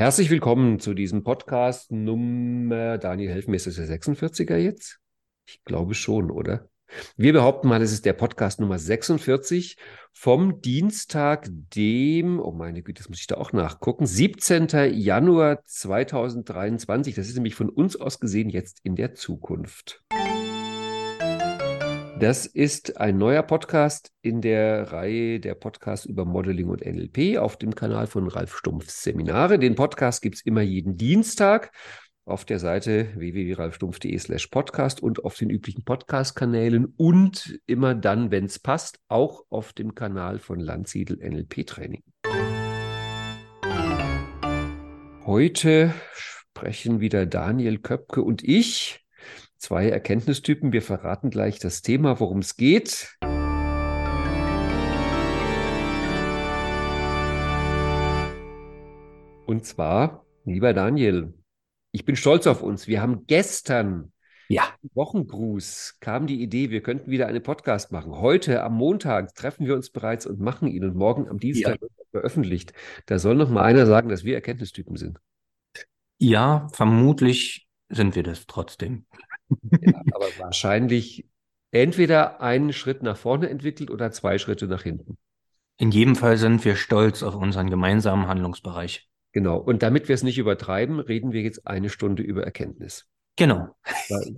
Herzlich willkommen zu diesem Podcast Nummer, Daniel, helfen mir, ist das der 46er jetzt? Ich glaube schon, oder? Wir behaupten mal, es ist der Podcast Nummer 46 vom Dienstag, oh meine Güte, das muss ich da auch nachgucken, 17. Januar 2023. Das ist nämlich von uns aus gesehen jetzt in der Zukunft. Das ist ein neuer Podcast in der Reihe der Podcasts über Modeling und NLP auf dem Kanal von Ralf Stumpfs Seminare. Den Podcast gibt es immer jeden Dienstag auf der Seite www.ralfstumpf.de/podcast und auf den üblichen Podcast-Kanälen und immer dann, wenn es passt, auch auf dem Kanal von Landsiedel NLP Training. Heute sprechen wieder Daniel Köpke und ich. Zwei Erkenntnistypen. Wir verraten gleich das Thema, worum es geht. Und zwar, lieber Daniel, ich bin stolz auf uns. Wir haben gestern Ja, Wochengruß, kam die Idee, wir könnten wieder einen Podcast machen. Heute am Montag treffen wir uns bereits und machen ihn und morgen am ja, Dienstag wird er veröffentlicht. Da soll noch mal einer sagen, dass wir Erkenntnistypen sind. ja, vermutlich sind wir das trotzdem. Ja, aber wahrscheinlich entweder einen Schritt nach vorne entwickelt oder zwei Schritte nach hinten. In jedem Fall sind wir stolz auf unseren gemeinsamen Handlungsbereich. Genau. Und damit wir es nicht übertreiben, reden wir jetzt eine Stunde über Erkenntnis. Genau. Weil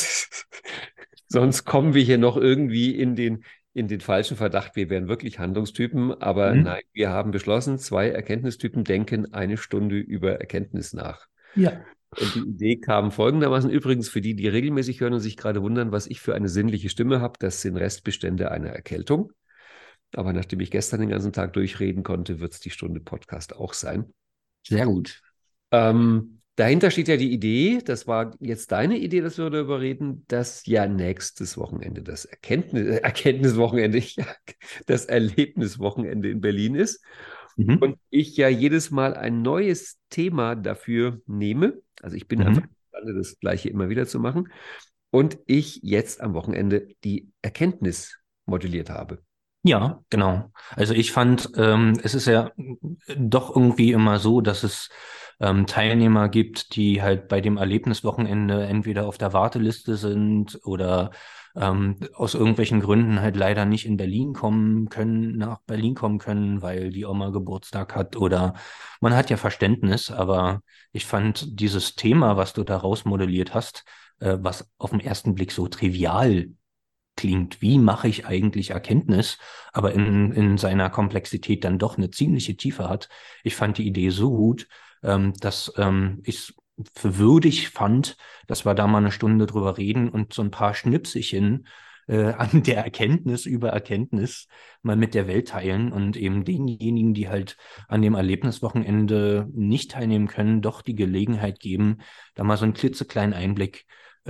sonst kommen wir hier noch irgendwie in den falschen Verdacht, wir wären wirklich Handlungstypen. Aber Mhm. nein, wir haben beschlossen, zwei Erkenntnistypen denken eine Stunde über Erkenntnis nach. Ja. Und die Idee kam folgendermaßen, übrigens für die, die regelmäßig hören und sich gerade wundern, was ich für eine sinnliche Stimme habe, das sind Restbestände einer Erkältung. Aber nachdem ich gestern den ganzen Tag durchreden konnte, wird es die Stunde Podcast auch sein. Sehr gut. Dahinter steht ja die Idee, das war jetzt deine Idee, dass wir darüber reden, dass ja nächstes Wochenende das Erkenntniswochenende, ja, das Erlebniswochenende in Berlin ist. Mhm. Und ich ja jedes Mal ein neues Thema dafür nehme. Also ich bin einfach Mhm. imstande, das Gleiche immer wieder zu machen. Und ich jetzt am Wochenende die Erkenntnis modelliert habe. Ja, genau. Also ich fand, es ist ja doch irgendwie immer so, dass es Teilnehmer gibt, die halt bei dem Erlebniswochenende entweder auf der Warteliste sind oder aus irgendwelchen Gründen halt leider nicht in Berlin kommen können, nach Berlin kommen können, weil die Oma Geburtstag hat oder man hat ja Verständnis, aber ich fand dieses Thema, was du da rausmodelliert hast, was auf den ersten Blick so trivial klingt, wie mache ich eigentlich Erkenntnis, aber in seiner Komplexität dann doch eine ziemliche Tiefe hat. Ich fand die Idee so gut, dass ich es für würdig fand, dass wir da mal eine Stunde drüber reden und so ein paar Schnipselchen an der Erkenntnis über Erkenntnis mal mit der Welt teilen und eben denjenigen, die halt an dem Erlebniswochenende nicht teilnehmen können, doch die Gelegenheit geben, da mal so einen klitzekleinen Einblick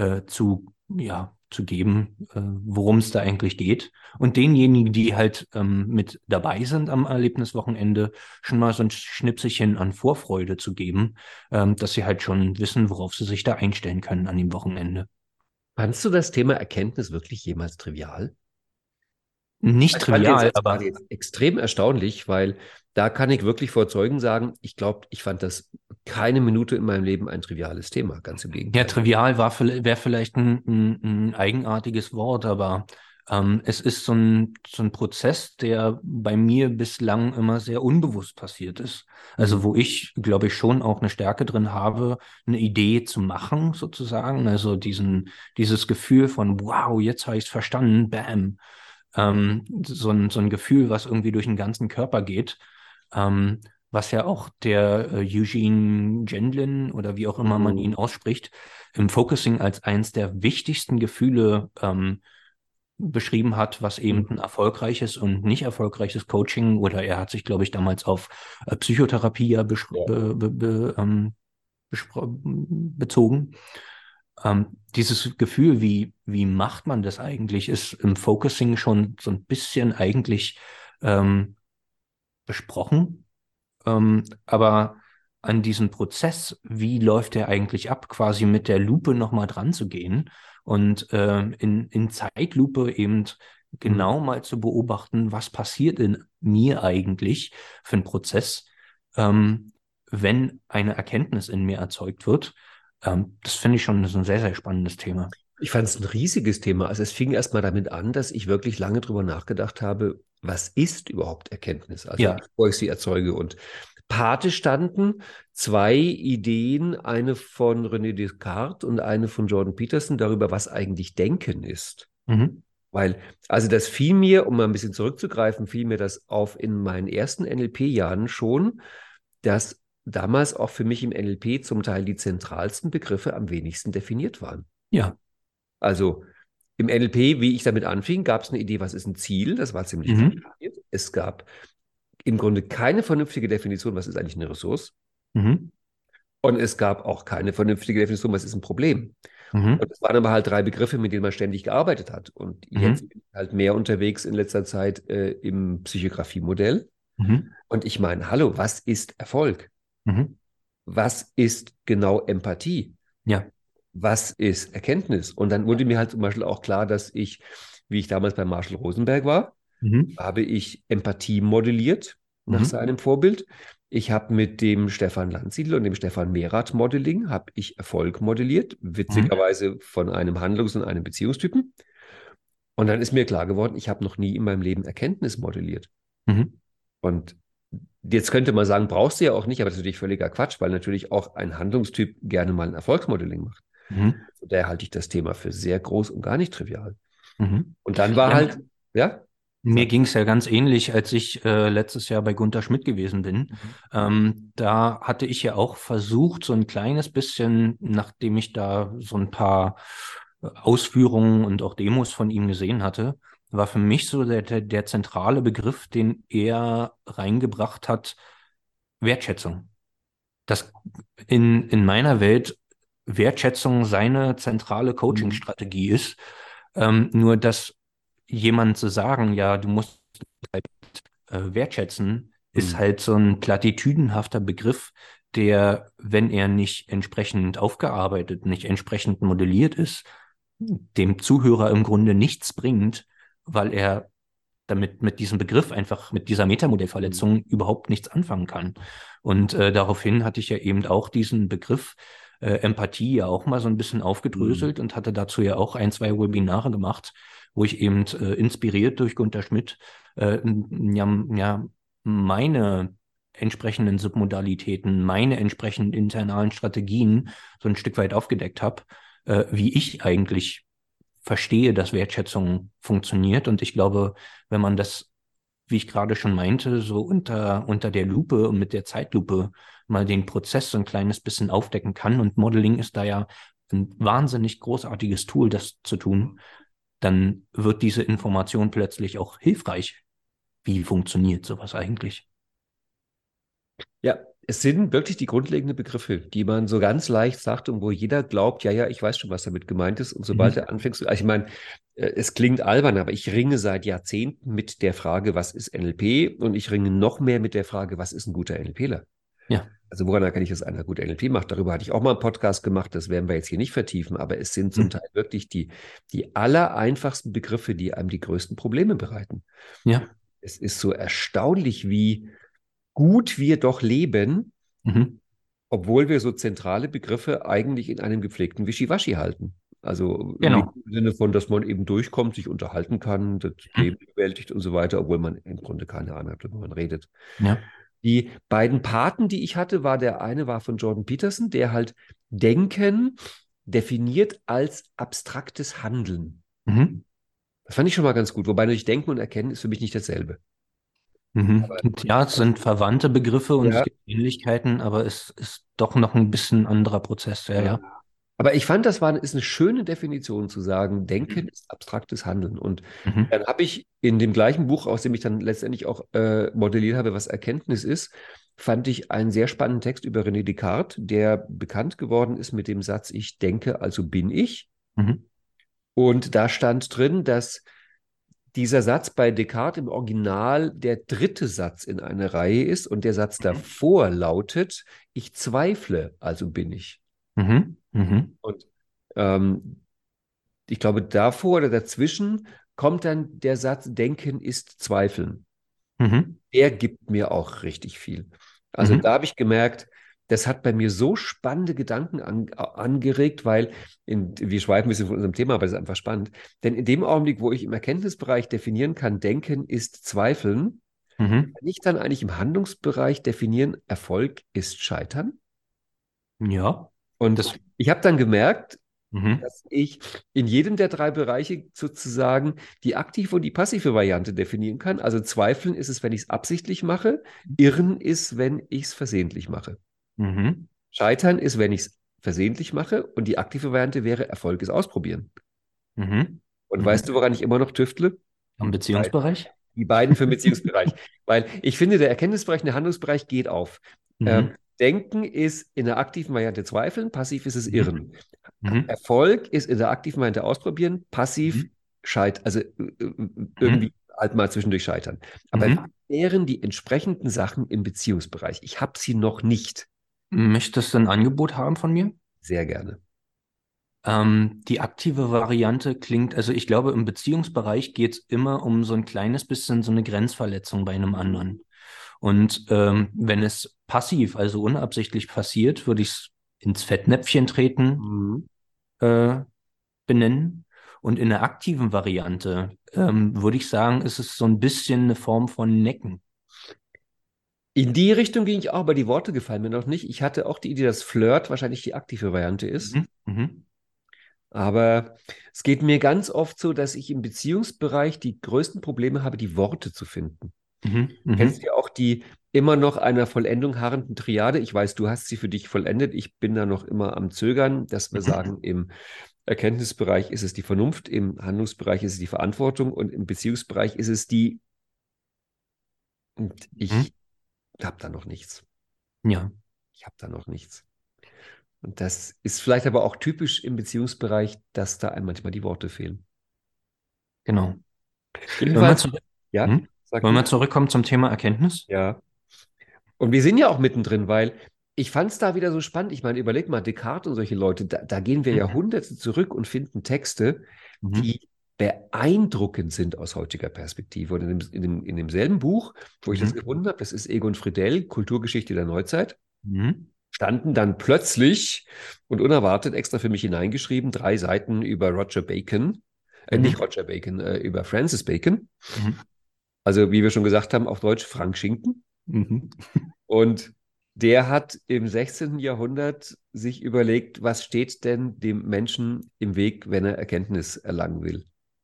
zu geben, worum es da eigentlich geht. Und denjenigen, die halt mit dabei sind am Erlebniswochenende, schon mal so ein Schnipselchen an Vorfreude zu geben, dass sie halt schon wissen, worauf sie sich da einstellen können an dem Wochenende. Fandst du das Thema Erkenntnis wirklich jemals trivial? Nicht Ich fand den trivial, Satz gerade aber jetzt extrem erstaunlich, weil da kann ich wirklich vor Zeugen sagen, ich glaube, ich fand das keine Minute in meinem Leben ein triviales Thema, ganz im ja, Gegenteil. trivial wäre vielleicht ein eigenartiges Wort, aber es ist so ein Prozess, der bei mir bislang immer sehr unbewusst passiert ist. Mhm. Also wo ich, glaube ich, schon auch eine Stärke drin habe, eine Idee zu machen, sozusagen. Also dieses Gefühl von, wow, jetzt habe ich es verstanden, bam. So ein Gefühl, was irgendwie durch den ganzen Körper geht. Ähm, was ja auch der Eugene Gendlin oder wie auch immer man ihn Mhm. ausspricht, im Focusing als eins der wichtigsten Gefühle beschrieben hat, was eben ein Mhm. erfolgreiches und nicht erfolgreiches Coaching oder er hat sich, glaube ich, damals auf Psychotherapie ja Ja. bezogen. Dieses Gefühl, wie macht man das eigentlich, ist im Focusing schon so ein bisschen eigentlich ähm, besprochen. Aber an diesem Prozess, wie läuft der eigentlich ab, quasi mit der Lupe nochmal dran zu gehen und in Zeitlupe eben Mhm. genau mal zu beobachten, was passiert in mir eigentlich für einen Prozess, ähm, wenn eine Erkenntnis in mir erzeugt wird. Das finde ich schon so ein sehr, sehr spannendes Thema. Ich fand es ein riesiges Thema. Also es fing erst mal damit an, dass ich wirklich lange drüber nachgedacht habe, was ist überhaupt Erkenntnis? Also Ja. bevor ich sie erzeuge. Und Pate standen zwei Ideen, eine von René Descartes und eine von Jordan Peterson, darüber, was eigentlich Denken ist. Mhm. Weil, also das fiel mir, um mal ein bisschen zurückzugreifen, fiel mir das auf in meinen ersten NLP-Jahren schon, dass damals auch für mich im NLP zum Teil die zentralsten Begriffe am wenigsten definiert waren. Ja. Also im NLP, wie ich damit anfing, gab es eine Idee, was ist ein Ziel? Das war ziemlich klar Mhm. definiert. Es gab im Grunde keine vernünftige Definition, was ist eigentlich eine Ressource? Mhm. Und es gab auch keine vernünftige Definition, was ist ein Problem? Mhm. Und es waren aber halt drei Begriffe, mit denen man ständig gearbeitet hat. Und jetzt Mhm. bin ich halt mehr unterwegs in letzter Zeit im Psychographie-Modell. Mhm. Und ich meine, hallo, was ist Erfolg? Mhm. Was ist genau Empathie? Ja. Was ist Erkenntnis? Und dann wurde mir halt zum Beispiel auch klar, dass ich, wie ich damals bei Marshall Rosenberg war, Mhm. habe ich Empathie modelliert nach Mhm. seinem Vorbild. Ich habe mit dem Stefan Landsiedel und dem Stefan Mehrath Modeling habe ich Erfolg modelliert, Mhm. witzigerweise von einem Handlungs- und einem Beziehungstypen. Und dann ist mir klar geworden, ich habe noch nie in meinem Leben Erkenntnis modelliert. Mhm. Und jetzt könnte man sagen, brauchst du ja auch nicht, aber das ist natürlich völliger Quatsch, weil natürlich auch ein Handlungstyp gerne mal ein Erfolgsmodelling macht. Mhm. Von daher halte ich das Thema für sehr groß und gar nicht trivial. Mhm. Und dann war Ja, halt, ja, mir sag. ging es ja ganz ähnlich, als ich letztes Jahr bei Gunther Schmidt gewesen bin. Mhm. Da hatte ich ja auch versucht, so ein kleines bisschen, nachdem ich da so ein paar Ausführungen und auch Demos von ihm gesehen hatte, war für mich so der zentrale Begriff, den er reingebracht hat, Wertschätzung. Dass in meiner Welt Wertschätzung seine zentrale Mhm. Coaching-Strategie ist. Nur dass jemand zu sagen, ja, du musst wertschätzen, ist Mhm. halt so ein platitüdenhafter Begriff, der, wenn er nicht entsprechend aufgearbeitet, nicht entsprechend modelliert ist, dem Zuhörer im Grunde nichts bringt, weil er damit mit diesem Begriff einfach, mit dieser Mhm. Metamodellverletzung überhaupt nichts anfangen kann. Und daraufhin hatte ich ja eben auch diesen Begriff Empathie ja auch mal so ein bisschen Mhm. aufgedröselt und hatte dazu ja auch ein, zwei Webinare gemacht, wo ich eben inspiriert durch Gunter Schmidt ja, meine entsprechenden Submodalitäten, meine entsprechenden internalen Strategien so ein Stück weit aufgedeckt habe, wie ich eigentlich verstehe, dass Wertschätzung funktioniert. Und ich glaube, wenn man das, wie ich gerade schon meinte, so unter der Lupe und mit der Zeitlupe mal den Prozess so ein kleines bisschen aufdecken kann, und Modeling ist da ja ein wahnsinnig großartiges Tool, das zu tun, dann wird diese Information plötzlich auch hilfreich. Wie funktioniert sowas eigentlich? Ja, es sind wirklich die grundlegenden Begriffe, die man so ganz leicht sagt und wo jeder glaubt, ja, ja, ich weiß schon, was damit gemeint ist. Und sobald Mhm. er anfängt, also ich meine, es klingt albern, aber ich ringe seit Jahrzehnten mit der Frage, was ist NLP? Und ich ringe noch mehr mit der Frage, was ist ein guter NLPler? Ja. Also woran erkenne ich, dass einer gut NLP macht? Darüber hatte ich auch mal einen Podcast gemacht, das werden wir jetzt hier nicht vertiefen, aber es sind zum Mhm. Teil wirklich die allereinfachsten Begriffe, die einem die größten Probleme bereiten. Ja. Es ist so erstaunlich, wie gut wir doch leben, Mhm. obwohl wir so zentrale Begriffe eigentlich in einem gepflegten Wischiwaschi halten. Also Leben Genau. im Sinne von, dass man eben durchkommt, sich unterhalten kann, das Leben Mhm. bewältigt und so weiter, obwohl man im Grunde keine Ahnung hat, worüber man redet. Ja. Die beiden Paten, die ich hatte, war der eine war von Jordan Peterson, der halt Denken definiert als abstraktes Handeln. Mhm. Das fand ich schon mal ganz gut, wobei natürlich Denken und Erkennen ist für mich nicht dasselbe. Mhm. Aber Und ja, es sind verwandte Begriffe und es ja, gibt Ähnlichkeiten, aber es ist doch noch ein bisschen anderer Prozess. Ja, ja. ja. Aber ich fand, ist eine schöne Definition zu sagen, Denken Mhm. ist abstraktes Handeln. Und Mhm. dann habe ich in dem gleichen Buch, aus dem ich dann letztendlich auch modelliert habe, was Erkenntnis ist, fand ich einen sehr spannenden Text über René Descartes, der bekannt geworden ist mit dem Satz, ich denke, also bin ich. Mhm. Und da stand drin, dass dieser Satz bei Descartes im Original der dritte Satz in einer Reihe ist und der Satz davor lautet, ich zweifle, also bin ich. Mhm. Mhm. Und ähm, ich glaube, davor oder dazwischen kommt dann der Satz, Denken ist Zweifeln. Mhm. Der gibt mir auch richtig viel. Also Mhm. da habe ich gemerkt, das hat bei mir so spannende Gedanken angeregt, weil wir schweifen ein bisschen von unserem Thema, aber es ist einfach spannend. Denn in dem Augenblick, wo ich im Erkenntnisbereich definieren kann, Denken ist Zweifeln, Mhm. kann ich dann eigentlich im Handlungsbereich definieren, Erfolg ist Scheitern? Ja, Und das, ich habe dann gemerkt, mhm. dass ich in jedem der drei Bereiche sozusagen die aktive und die passive Variante definieren kann. Also Zweifeln ist es, wenn ich es absichtlich mache. Irren ist, wenn ich es versehentlich mache. Mhm. Scheitern ist, wenn ich es versehentlich mache. Und die aktive Variante wäre, Erfolg ist ausprobieren. Mhm. Und Mhm. weißt du, woran ich immer noch tüftle? Am Beziehungsbereich? Die beiden für den Beziehungsbereich. Weil ich finde, der Erkenntnisbereich und der Handlungsbereich geht auf. Mhm. Denken ist in der aktiven Variante Zweifeln, passiv ist es Mhm. Irren. Mhm. Erfolg ist in der aktiven Variante Ausprobieren, passiv Mhm. also Mhm. irgendwie halt mal zwischendurch scheitern. Aber Mhm. was wären die entsprechenden Sachen im Beziehungsbereich? Ich habe sie noch nicht. Möchtest du ein Angebot haben von mir? Sehr gerne. Die aktive Variante klingt, also ich glaube, im Beziehungsbereich geht es immer um so ein kleines bisschen so eine Grenzverletzung bei einem Mhm. anderen. Und wenn es passiv, also unabsichtlich passiert, würde ich es ins Fettnäpfchen treten, Mhm. äh, benennen. Und in der aktiven Variante würde ich sagen, ist es so ein bisschen eine Form von Necken. In die Richtung ging ich auch, aber die Worte gefallen mir noch nicht. Ich hatte auch die Idee, dass Flirt wahrscheinlich die aktive Variante ist. Mhm. Mhm. Aber es geht mir ganz oft so, dass ich im Beziehungsbereich die größten Probleme habe, die Worte zu finden. Mhm. Kennst Mhm. du ja auch die immer noch einer Vollendung harrenden Triade? Ich weiß, du hast sie für dich vollendet. Ich bin da noch immer am Zögern, dass wir Mhm. sagen, im Erkenntnisbereich ist es die Vernunft, im Handlungsbereich ist es die Verantwortung und im Beziehungsbereich ist es die, und Mhm. ich habe da noch nichts. Ja, Ich habe da noch nichts. Und das ist vielleicht aber auch typisch im Beziehungsbereich, dass da einem manchmal die Worte fehlen. genau. Wollen wir Jedenfalls, zurück, ja, mhm. sag Wollen wir du. zurückkommen zum Thema Erkenntnis? Ja. Und wir sind ja auch mittendrin, weil ich fand es da wieder so spannend. Ich meine, überleg mal, Descartes und solche Leute, da gehen wir Mhm. Jahrhunderte zurück und finden Texte, Mhm. die beeindruckend sind aus heutiger Perspektive. Und in demselben Buch, wo ich das Mhm. gefunden habe, das ist Egon Friedell, Kulturgeschichte der Neuzeit, Mhm. standen dann plötzlich und unerwartet extra für mich hineingeschrieben, 3 Seiten über Roger Bacon, nicht Mhm. Roger Bacon, über Francis Bacon. Mhm. Also, wie wir schon gesagt haben, auf Deutsch Frank Schinken. Mhm. Und der hat im 16. Jahrhundert sich überlegt, was steht denn dem Menschen im Weg, wenn er Erkenntnis erlangen will?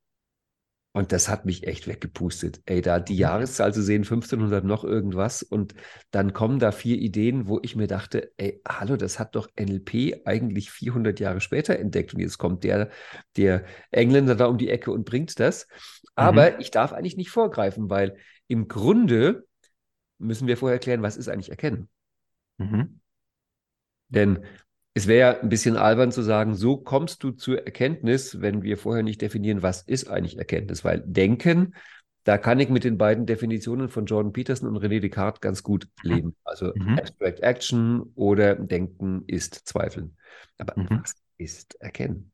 Und das hat mich echt weggepustet. Ey, da die Mhm. Jahreszahl zu sehen, 1500 noch irgendwas, und dann kommen da 4 Ideen, wo ich mir dachte, ey, hallo, das hat doch NLP eigentlich 400 Jahre später entdeckt und jetzt kommt der Engländer da um die Ecke und bringt das. Mhm. Aber ich darf eigentlich nicht vorgreifen, weil im Grunde müssen wir vorher erklären, was ist eigentlich Erkennen? Mhm. Denn es wäre ja ein bisschen albern zu sagen, so kommst du zur Erkenntnis, wenn wir vorher nicht definieren, was ist eigentlich Erkenntnis. Weil Denken, da kann ich mit den beiden Definitionen von Jordan Peterson und René Descartes ganz gut Mhm. leben. Also Mhm. Abstract Action oder Denken ist Zweifeln. Aber Mhm. was ist Erkennen?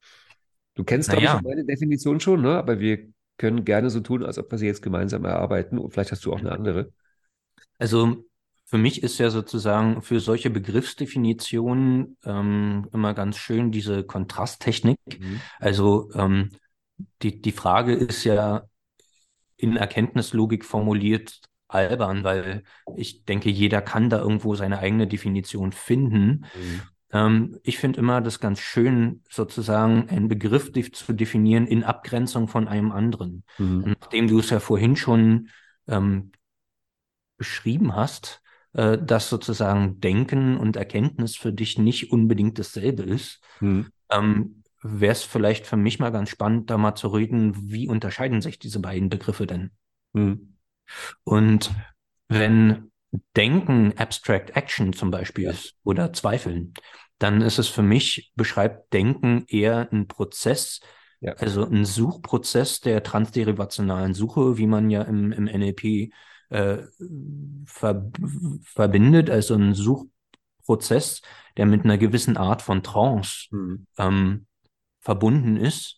Du kennst, glaube ich, Naja, meine Definition schon, ne? Aber wir können gerne so tun, als ob wir sie jetzt gemeinsam erarbeiten. Und vielleicht hast du auch eine andere. also für mich ist ja sozusagen für solche Begriffsdefinitionen immer ganz schön diese Kontrasttechnik. Mhm. Also die Frage ist ja in Erkenntnislogik formuliert albern, weil ich denke, jeder kann da irgendwo seine eigene Definition finden. Mhm. Ich finde immer das ganz schön, sozusagen einen Begriff zu definieren in Abgrenzung von einem anderen. Mhm. Und nachdem du es ja vorhin schon ähm, beschrieben hast, dass sozusagen Denken und Erkenntnis für dich nicht unbedingt dasselbe ist, Mhm. wäre es vielleicht für mich mal ganz spannend, da mal zu reden, wie unterscheiden sich diese beiden Begriffe denn? Mhm. Und wenn Denken Abstract Action zum Beispiel Ja. ist oder Zweifeln, dann ist es für mich, beschreibt Denken eher einen Prozess, Ja. also einen Suchprozess der transderivationalen Suche, wie man ja im NLP äh, ver verbindet, also ein Suchprozess, der mit einer gewissen Art von Trance Mhm. ähm, verbunden ist.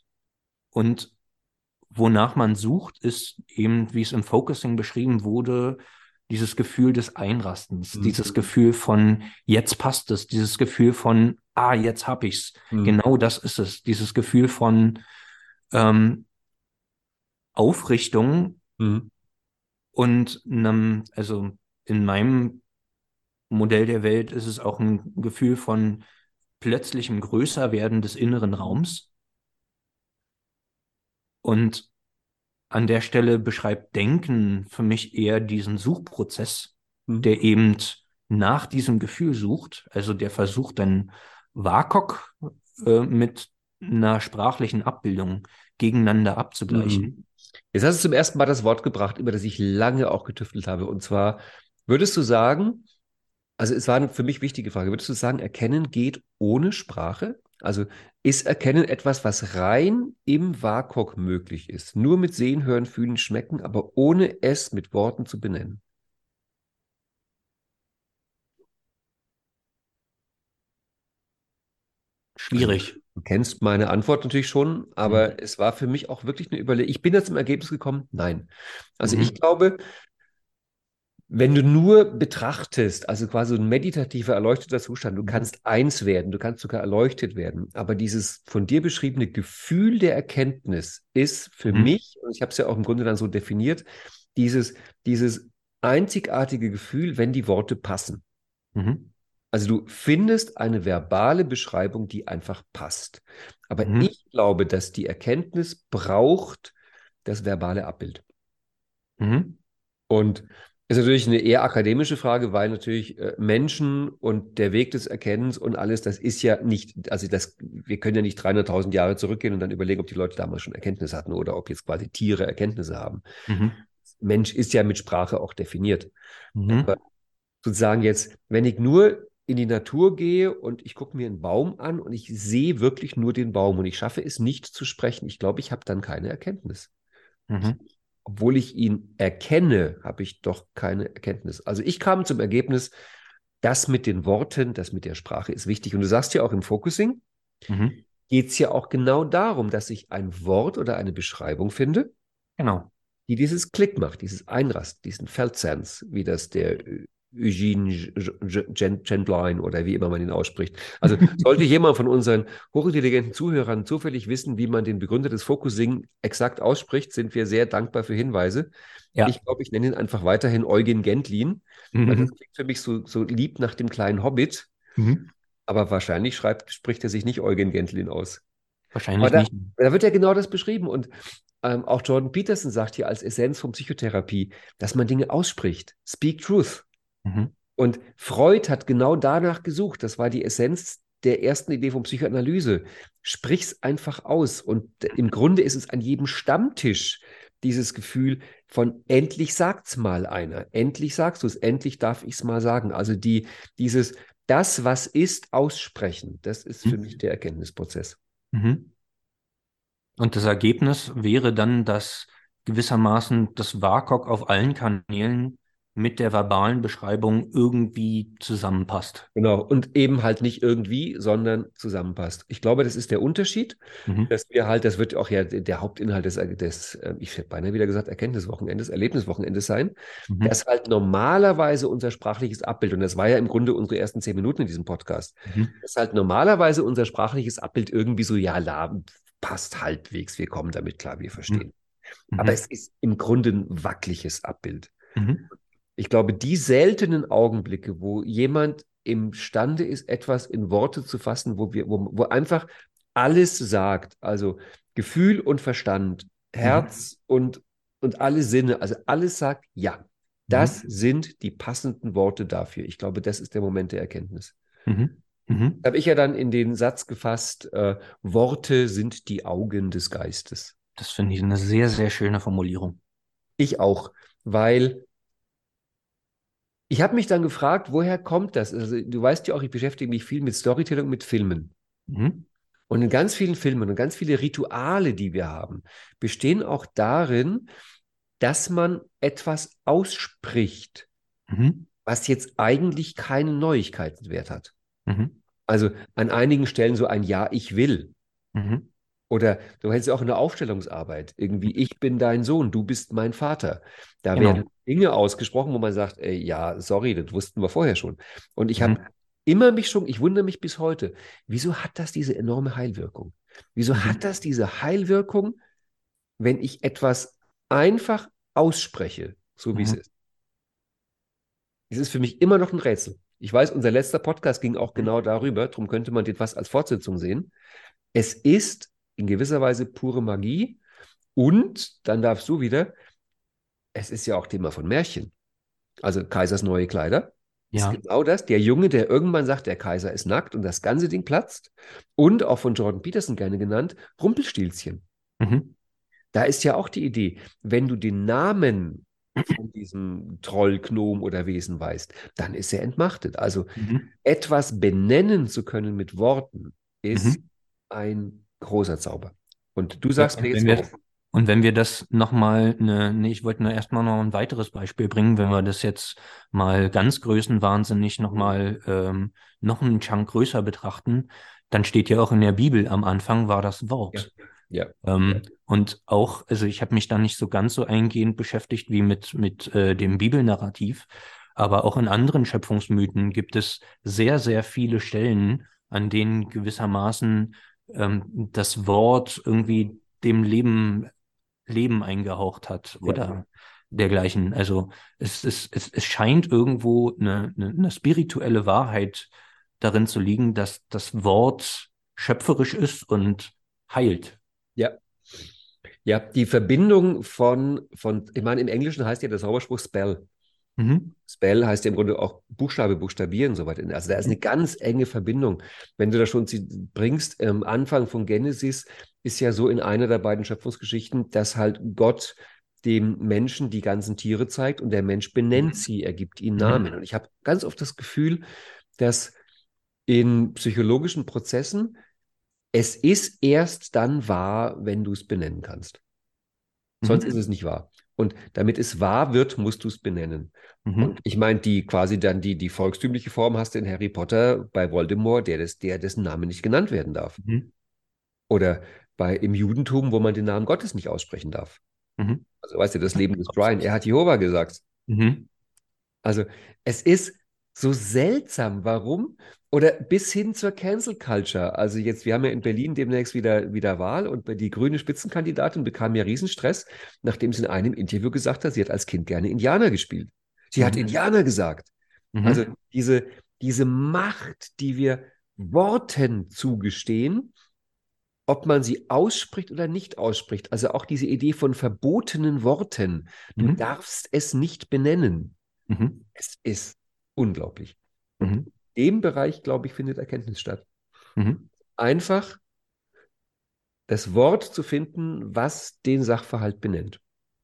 Und wonach man sucht, ist eben, wie es im Focusing beschrieben wurde, dieses Gefühl des Einrastens, Mhm. dieses Gefühl von jetzt passt es, dieses Gefühl von jetzt hab ich's. Mhm. Genau das ist es. Dieses Gefühl von ähm, Aufrichtung Mhm. und also in meinem Modell der Welt ist es auch ein Gefühl von plötzlichem Größerwerden des inneren Raums. Und an der Stelle beschreibt Denken für mich eher diesen Suchprozess, Mhm. der eben nach diesem Gefühl sucht. Also der versucht dann WAKOK mit einer sprachlichen Abbildung gegeneinander abzugleichen. Mhm. Jetzt hast du zum ersten Mal das Wort gebracht, über das ich lange auch getüftelt habe. Und zwar, würdest du sagen, also es war eine für mich wichtige Frage, würdest du sagen, Erkennen geht ohne Sprache? Also ist Erkennen etwas, was rein im WAKOK möglich ist? Nur mit Sehen, Hören, Fühlen, Schmecken, aber ohne es mit Worten zu benennen? Also Schwierig. du kennst meine Antwort natürlich schon, Mhm. aber es war für mich auch wirklich eine Überlegung. Ich bin da zum Ergebnis gekommen, nein. Also ich Mhm. glaube, wenn du nur betrachtest, also quasi ein meditativer, erleuchteter Zustand, du Mhm. kannst eins werden, du kannst sogar erleuchtet werden, aber dieses von dir beschriebene Gefühl der Erkenntnis ist für Mhm. mich, und ich habe es ja auch im Grunde dann so definiert, dieses einzigartige Gefühl, wenn die Worte passen. Mhm. Also du findest eine verbale Beschreibung, die einfach passt. Aber Mhm. ich glaube, dass die Erkenntnis braucht das verbale Abbild. Mhm. Und ist natürlich eine eher akademische Frage, weil natürlich Menschen und der Weg des Erkennens und alles, das ist ja nicht, also wir können ja nicht 300.000 Jahre zurückgehen und dann überlegen, ob die Leute damals schon Erkenntnisse hatten oder ob jetzt quasi Tiere Erkenntnisse haben. Mhm. Mensch ist ja mit Sprache auch definiert. Mhm. Sozusagen jetzt, wenn ich nur in die Natur gehe und ich gucke mir einen Baum an und ich sehe wirklich nur den Baum und ich schaffe es nicht zu sprechen, ich glaube, ich habe dann keine Erkenntnis. Mhm. Obwohl ich ihn erkenne, habe ich doch keine Erkenntnis. Also ich kam zum Ergebnis, das mit den Worten, das mit der Sprache ist wichtig. Und du sagst ja auch im Focusing, Mhm. geht es ja auch genau darum, dass ich ein Wort oder eine Beschreibung finde, Genau. die dieses Klick macht, dieses Einrast, diesen Feltsense, wie das der Eugene Gentlein oder wie immer man ihn ausspricht. Also sollte jemand von unseren hochintelligenten Zuhörern zufällig wissen, wie man den Begründer des Focusing exakt ausspricht, sind wir sehr dankbar für Hinweise. Ja. Ich glaube, ich nenne ihn einfach weiterhin Eugen Gentlin, weil das Mhm. klingt für mich so lieb nach dem kleinen Hobbit, Mhm. aber wahrscheinlich spricht er sich nicht Eugen Gentlin aus. Aber Wahrscheinlich da, nicht. da wird ja genau das beschrieben. Und auch Jordan Peterson sagt hier als Essenz von Psychotherapie, dass man Dinge ausspricht. Speak truth. Mhm. Und Freud hat genau danach gesucht. Das war die Essenz der ersten Idee von Psychoanalyse. Sprich's einfach aus. Und im Grunde ist es an jedem Stammtisch dieses Gefühl von endlich sagt's mal einer. Endlich sagst du es. Endlich darf ich's mal sagen. Also das, was ist, aussprechen. Das ist für mich Mhm. der Erkenntnisprozess. Mhm. Und das Ergebnis wäre dann, dass gewissermaßen das WAKOK auf allen Kanälen mit der verbalen Beschreibung irgendwie zusammenpasst. Genau, und eben halt nicht irgendwie, sondern zusammenpasst. Ich glaube, das ist der Unterschied, Mhm. dass wir halt, das wird auch ja der Hauptinhalt ich hätte beinahe wieder gesagt, Erkenntniswochenendes, Erlebniswochenendes sein, Mhm. dass halt normalerweise unser sprachliches Abbild, und das war ja im Grunde unsere ersten 10 Minuten in diesem Podcast, Mhm. dass halt normalerweise unser sprachliches Abbild irgendwie so, ja, passt halbwegs, wir kommen damit klar, wir Mhm. verstehen. Aber Mhm. es ist im Grunde ein wackeliges Abbild. Mhm. Ich glaube, die seltenen Augenblicke, wo jemand imstande ist, etwas in Worte zu fassen, wo einfach alles sagt, also Gefühl und Verstand, Mhm. Herz und alle Sinne, also alles sagt, ja, das Mhm. sind die passenden Worte dafür. Ich glaube, das ist der Moment der Erkenntnis. Mhm. Mhm. Habe ich ja dann in den Satz gefasst, Worte sind die Augen des Geistes. Das finde ich eine sehr, sehr schöne Formulierung. Ich auch, weil ich habe mich dann gefragt, woher kommt das? Also, du weißt ja auch, ich beschäftige mich viel mit Storytelling und mit Filmen. Mhm. Und in ganz vielen Filmen und ganz viele Rituale, die wir haben, bestehen auch darin, dass man etwas ausspricht, Mhm. was jetzt eigentlich keinen Neuigkeitswert hat. Mhm. Also an einigen Stellen so ein Ja, ich will. Mhm. Oder du hättest ja auch in der Aufstellungsarbeit irgendwie, ich bin dein Sohn, du bist mein Vater. Da werden Genau. Dinge ausgesprochen, wo man sagt, ey, ja, sorry, das wussten wir vorher schon. Und ich habe Mhm. immer mich schon, ich wundere mich bis heute, wieso hat das diese enorme Heilwirkung? Wieso hat Mhm. das diese Heilwirkung, wenn ich etwas einfach ausspreche, so wie es Mhm. ist? Es ist für mich immer noch ein Rätsel. Ich weiß, unser letzter Podcast ging auch Mhm. genau darüber, darum könnte man etwas als Fortsetzung sehen. Es ist in gewisser Weise pure Magie und dann darfst du wieder, es ist ja auch Thema von Märchen. Also Kaisers neue Kleider ist Ja. genau das. Der Junge, der irgendwann sagt, der Kaiser ist nackt und das ganze Ding platzt. Und auch von Jordan Peterson gerne genannt, Rumpelstilzchen. Mhm. Da ist ja auch die Idee, wenn du den Namen von diesem Troll, Gnom oder Wesen weißt, dann ist er entmachtet. Also Mhm. etwas benennen zu können mit Worten ist Mhm. ein großer Zauber. Und du Ja, sagst mir und wenn jetzt warum. wir, und wenn wir das nochmal, ich wollte nur erstmal noch ein weiteres Beispiel bringen, wenn wir das jetzt mal ganz größenwahnsinnig nochmal noch einen Chunk größer betrachten, dann steht ja auch in der Bibel am Anfang war das Ja, Wort. ja, Und auch, also ich habe mich da nicht so ganz so eingehend beschäftigt wie mit dem Bibelnarrativ, aber auch in anderen Schöpfungsmythen gibt es sehr, sehr viele Stellen, an denen gewissermaßen das Wort irgendwie dem Leben eingehaucht hat ja, oder dergleichen. Also es scheint irgendwo eine spirituelle Wahrheit darin zu liegen, dass das Wort schöpferisch ist und heilt. ja. Ja, die Verbindung ich meine, im Englischen heißt ja der Zauberspruch Spell. Mhm. Spell heißt ja im Grunde auch Buchstabe, buchstabieren, so weit. Also da ist eine Mhm. ganz enge Verbindung. Wenn du das schon bringst, Anfang von Genesis ist ja so in einer der beiden Schöpfungsgeschichten, dass halt Gott dem Menschen die ganzen Tiere zeigt und der Mensch benennt Mhm. sie, er gibt ihnen Mhm. Namen. Und ich habe ganz oft das Gefühl, dass in psychologischen Prozessen es ist erst dann wahr, wenn du es benennen kannst. Sonst ist Mhm. es nicht wahr. Und damit es wahr wird, musst du es benennen. Und Mhm. ich meine, die quasi dann die volkstümliche Form hast du in Harry Potter bei Voldemort, dessen Name nicht genannt werden darf. Mhm. Oder im Judentum, wo man den Namen Gottes nicht aussprechen darf. Mhm. Also weißt du, das Leben des Brian, er hat Jehova gesagt. Mhm. Also es ist so seltsam, warum? Oder bis hin zur Cancel Culture. Also jetzt, wir haben ja in Berlin demnächst wieder Wahl und die grüne Spitzenkandidatin bekam ja Riesenstress, nachdem sie in einem Interview gesagt hat, sie hat als Kind gerne Indianer gespielt. Sie hat Mhm. Indianer gesagt. Also Mhm. diese Macht, die wir Worten zugestehen, ob man sie ausspricht oder nicht ausspricht. Also auch diese Idee von verbotenen Worten. Du Mhm. darfst es nicht benennen. Mhm. Es ist unglaublich. Und Mhm. in dem Bereich, glaube ich, findet Erkenntnis statt. Mhm. Einfach das Wort zu finden, was den Sachverhalt benennt.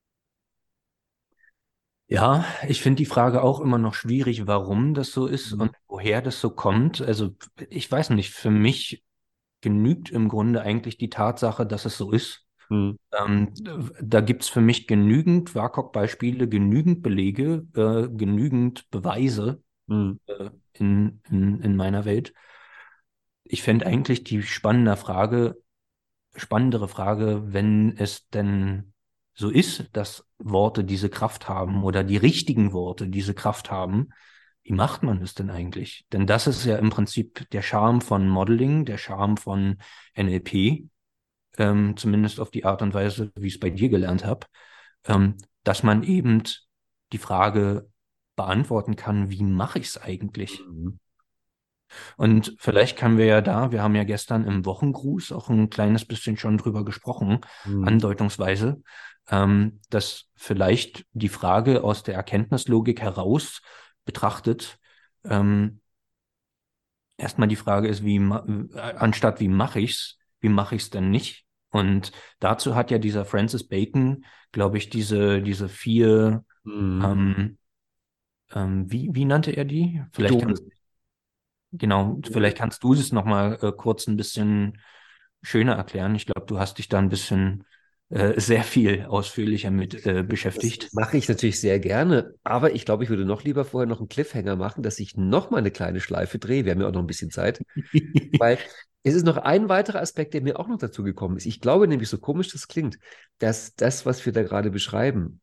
Ja, ich finde die Frage auch immer noch schwierig, warum das so ist Mhm. und woher das so kommt. Also ich weiß nicht, für mich genügt im Grunde eigentlich die Tatsache, dass es so ist. Mhm. Ähm, Da gibt es für mich genügend WAKOK-Beispiele, genügend Belege, genügend Beweise Mhm. in meiner Welt. Ich fände eigentlich die spannendere Frage, wenn es denn so ist, dass Worte diese Kraft haben oder die richtigen Worte diese Kraft haben, wie macht man das denn eigentlich? Denn das ist ja im Prinzip der Charme von Modeling, der Charme von NLP, zumindest auf die Art und Weise, wie ich es bei dir gelernt habe, dass man eben die Frage beantworten kann, wie mache ich es eigentlich? Mhm. Und vielleicht können wir ja wir haben ja gestern im Wochengruß auch ein kleines bisschen schon drüber gesprochen, Mhm. andeutungsweise, dass vielleicht die Frage aus der Erkenntnislogik heraus betrachtet, ähm, erstmal die Frage ist, anstatt wie mache ich's denn nicht? Und dazu hat ja dieser Francis Bacon, glaube ich, diese vier, Mhm. ähm, wie nannte er die? Methoden. Genau, vielleicht kannst du es nochmal kurz ein bisschen schöner erklären. Ich glaube, du hast dich da ein bisschen sehr viel ausführlicher mit Das beschäftigt. mache ich natürlich sehr gerne, aber ich glaube, ich würde noch lieber vorher noch einen Cliffhanger machen, dass ich noch mal eine kleine Schleife drehe. Wir haben ja auch noch ein bisschen Zeit, weil es ist noch ein weiterer Aspekt, der mir auch noch dazu gekommen ist. Ich glaube nämlich, so komisch das klingt, dass das, was wir da gerade beschreiben,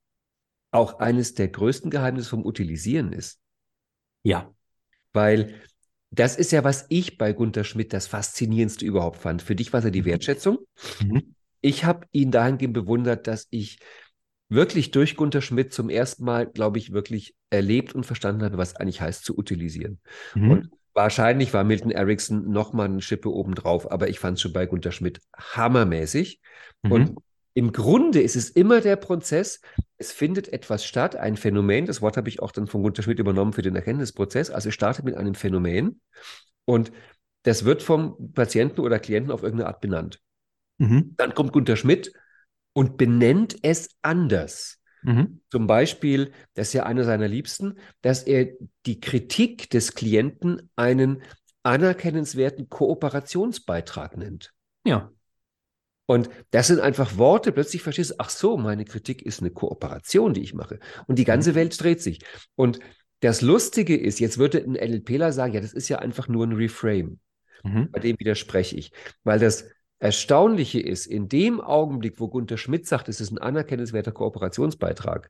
auch eines der größten Geheimnisse vom Utilisieren ist. Ja. Weil das ist ja, was ich bei Gunter Schmidt das Faszinierendste überhaupt fand. Für dich war es ja die Mhm. Wertschätzung. Mhm. Ich habe ihn dahingehend bewundert, dass ich wirklich durch Gunter Schmidt zum ersten Mal, glaube ich, wirklich erlebt und verstanden habe, was eigentlich heißt zu utilisieren. Und Mhm. wahrscheinlich war Milton Erickson nochmal eine Schippe obendrauf, aber ich fand es schon bei Gunter Schmidt hammermäßig. Und Mhm. im Grunde ist es immer der Prozess, es findet etwas statt, ein Phänomen, das Wort habe ich auch dann von Gunter Schmidt übernommen für den Erkenntnisprozess, also es startet mit einem Phänomen und das wird vom Patienten oder Klienten auf irgendeine Art benannt. Mhm. Dann kommt Gunter Schmidt und benennt es anders. Mhm. Zum Beispiel, das ist ja einer seiner Liebsten, dass er die Kritik des Klienten einen anerkennenswerten Kooperationsbeitrag nennt. Ja. Und das sind einfach Worte, plötzlich verstehst du, ach so, meine Kritik ist eine Kooperation, die ich mache. Und die Mhm. ganze Welt dreht sich. Und das Lustige ist, jetzt würde ein NLPler sagen, ja, das ist ja einfach nur ein Reframe. Mhm. Bei dem widerspreche ich. Weil das Erstaunliche ist, in dem Augenblick, wo Gunter Schmidt sagt, es ist ein anerkennenswerter Kooperationsbeitrag,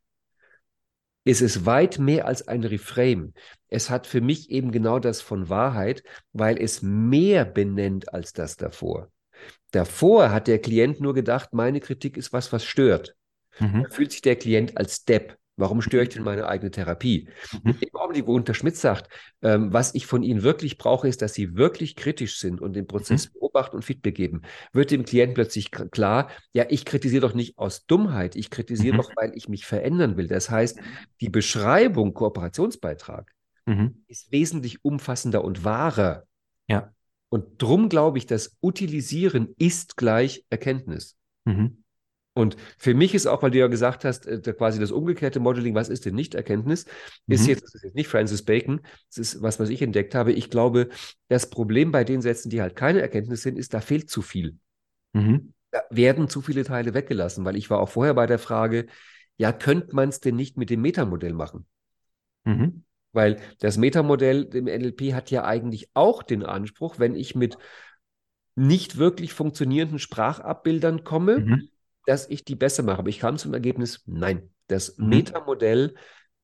ist es weit mehr als ein Reframe. Es hat für mich eben genau das von Wahrheit, weil es mehr benennt als das davor. Davor hat der Klient nur gedacht, meine Kritik ist was, was stört. Da Mhm. fühlt sich der Klient als Depp. Warum störe ich Mhm. denn meine eigene Therapie? In Mhm. dem Augenblick, wo Gunter Schmidt sagt, was ich von Ihnen wirklich brauche, ist, dass Sie wirklich kritisch sind und den Prozess Mhm. beobachten und Feedback geben, wird dem Klienten plötzlich klar, ja, ich kritisiere doch nicht aus Dummheit, ich kritisiere Mhm. doch, weil ich mich verändern will. Das heißt, die Beschreibung Kooperationsbeitrag Mhm. ist wesentlich umfassender und wahrer. Ja. Und drum glaube ich, das Utilisieren ist gleich Erkenntnis. Mhm. Und für mich ist auch, weil du ja gesagt hast, quasi das umgekehrte Modeling, was ist denn Nicht-Erkenntnis, Mhm. das ist jetzt nicht Francis Bacon, das ist was ich entdeckt habe. Ich glaube, das Problem bei den Sätzen, die halt keine Erkenntnis sind, ist, da fehlt zu viel. Mhm. Da werden zu viele Teile weggelassen, weil ich war auch vorher bei der Frage, ja, könnte man es denn nicht mit dem Metamodell machen? Mhm. Weil das Metamodell im NLP hat ja eigentlich auch den Anspruch, wenn ich mit nicht wirklich funktionierenden Sprachabbildern komme, Mhm. dass ich die besser mache. Aber ich kam zum Ergebnis, nein. Das Mhm. Metamodell